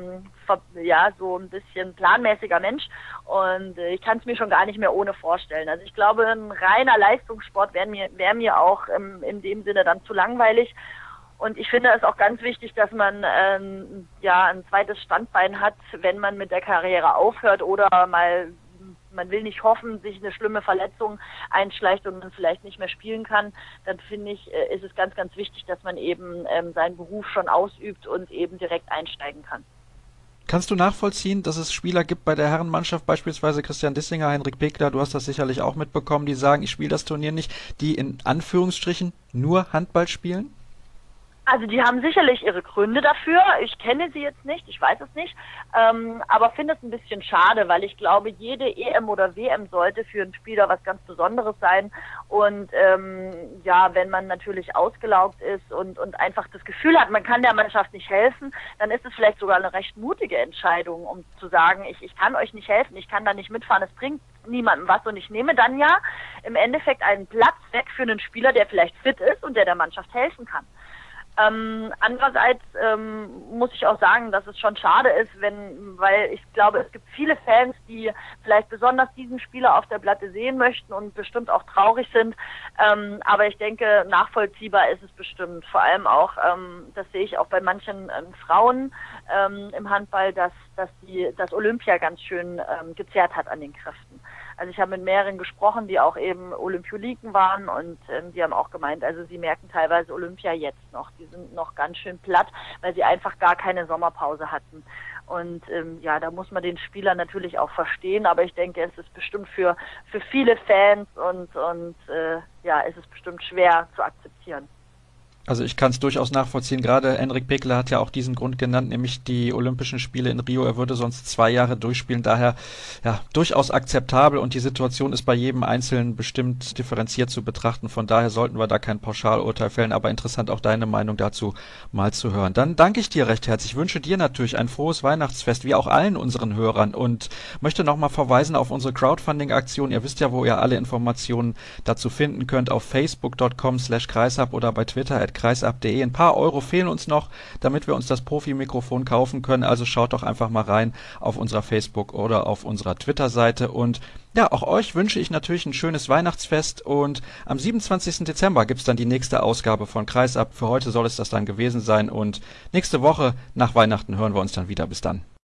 so ein bisschen planmäßiger Mensch und ich kann es mir schon gar nicht mehr ohne vorstellen. Also ich glaube, ein reiner Leistungssport wäre mir auch in dem Sinne dann zu langweilig. Und ich finde es auch ganz wichtig, dass man ein zweites Standbein hat, wenn man mit der Karriere aufhört oder man will nicht hoffen, sich eine schlimme Verletzung einschleicht und man vielleicht nicht mehr spielen kann, dann finde ich, ist es ganz, ganz wichtig, dass man eben seinen Beruf schon ausübt und eben direkt einsteigen kann. Kannst du nachvollziehen, dass es Spieler gibt bei der Herrenmannschaft, beispielsweise Christian Dissinger, Henrik Pekler, du hast das sicherlich auch mitbekommen, die sagen, ich spiele das Turnier nicht, die in Anführungsstrichen nur Handball spielen? Also die haben sicherlich ihre Gründe dafür. Ich kenne sie jetzt nicht, ich weiß es nicht, aber finde es ein bisschen schade, weil ich glaube, jede EM oder WM sollte für einen Spieler was ganz Besonderes sein. Und ja, wenn man natürlich ausgelaugt ist und einfach das Gefühl hat, man kann der Mannschaft nicht helfen, dann ist es vielleicht sogar eine recht mutige Entscheidung, um zu sagen, ich kann euch nicht helfen, ich kann da nicht mitfahren, es bringt niemandem was und ich nehme dann ja im Endeffekt einen Platz weg für einen Spieler, der vielleicht fit ist und der Mannschaft helfen kann. Andererseits muss ich auch sagen, dass es schon schade ist, weil ich glaube, es gibt viele Fans, die vielleicht besonders diesen Spieler auf der Platte sehen möchten und bestimmt auch traurig sind. Aber ich denke, nachvollziehbar ist es bestimmt. Vor allem auch, das sehe ich auch bei manchen Frauen im Handball, dass das Olympia ganz schön gezerrt hat an den Kräften. Also ich habe mit mehreren gesprochen, die auch eben Olympioniken waren und die haben auch gemeint, also sie merken teilweise Olympia jetzt noch. Die sind noch ganz schön platt, weil sie einfach gar keine Sommerpause hatten. Und ja, da muss man den Spieler natürlich auch verstehen, aber ich denke, es ist bestimmt für viele Fans und ja, es ist bestimmt schwer zu akzeptieren. Also ich kann es durchaus nachvollziehen. Gerade Enric Pekela hat ja auch diesen Grund genannt, nämlich die Olympischen Spiele in Rio. Er würde sonst 2 Jahre durchspielen. Daher ja durchaus akzeptabel und die Situation ist bei jedem Einzelnen bestimmt differenziert zu betrachten. Von daher sollten wir da kein Pauschalurteil fällen. Aber interessant auch deine Meinung dazu mal zu hören. Dann danke ich dir recht herzlich. Ich wünsche dir natürlich ein frohes Weihnachtsfest, wie auch allen unseren Hörern. Und möchte nochmal verweisen auf unsere Crowdfunding-Aktion. Ihr wisst ja, wo ihr alle Informationen dazu finden könnt. Auf facebook.com/kreishab oder bei Twitter @kreisab.de. Ein paar Euro fehlen uns noch, damit wir uns das Profi-Mikrofon kaufen können. Also schaut doch einfach mal rein auf unserer Facebook- oder auf unserer Twitter-Seite. Und ja, auch euch wünsche ich natürlich ein schönes Weihnachtsfest. Und am 27. Dezember gibt's dann die nächste Ausgabe von Kreisab. Für heute soll es das dann gewesen sein. Und nächste Woche nach Weihnachten hören wir uns dann wieder. Bis dann.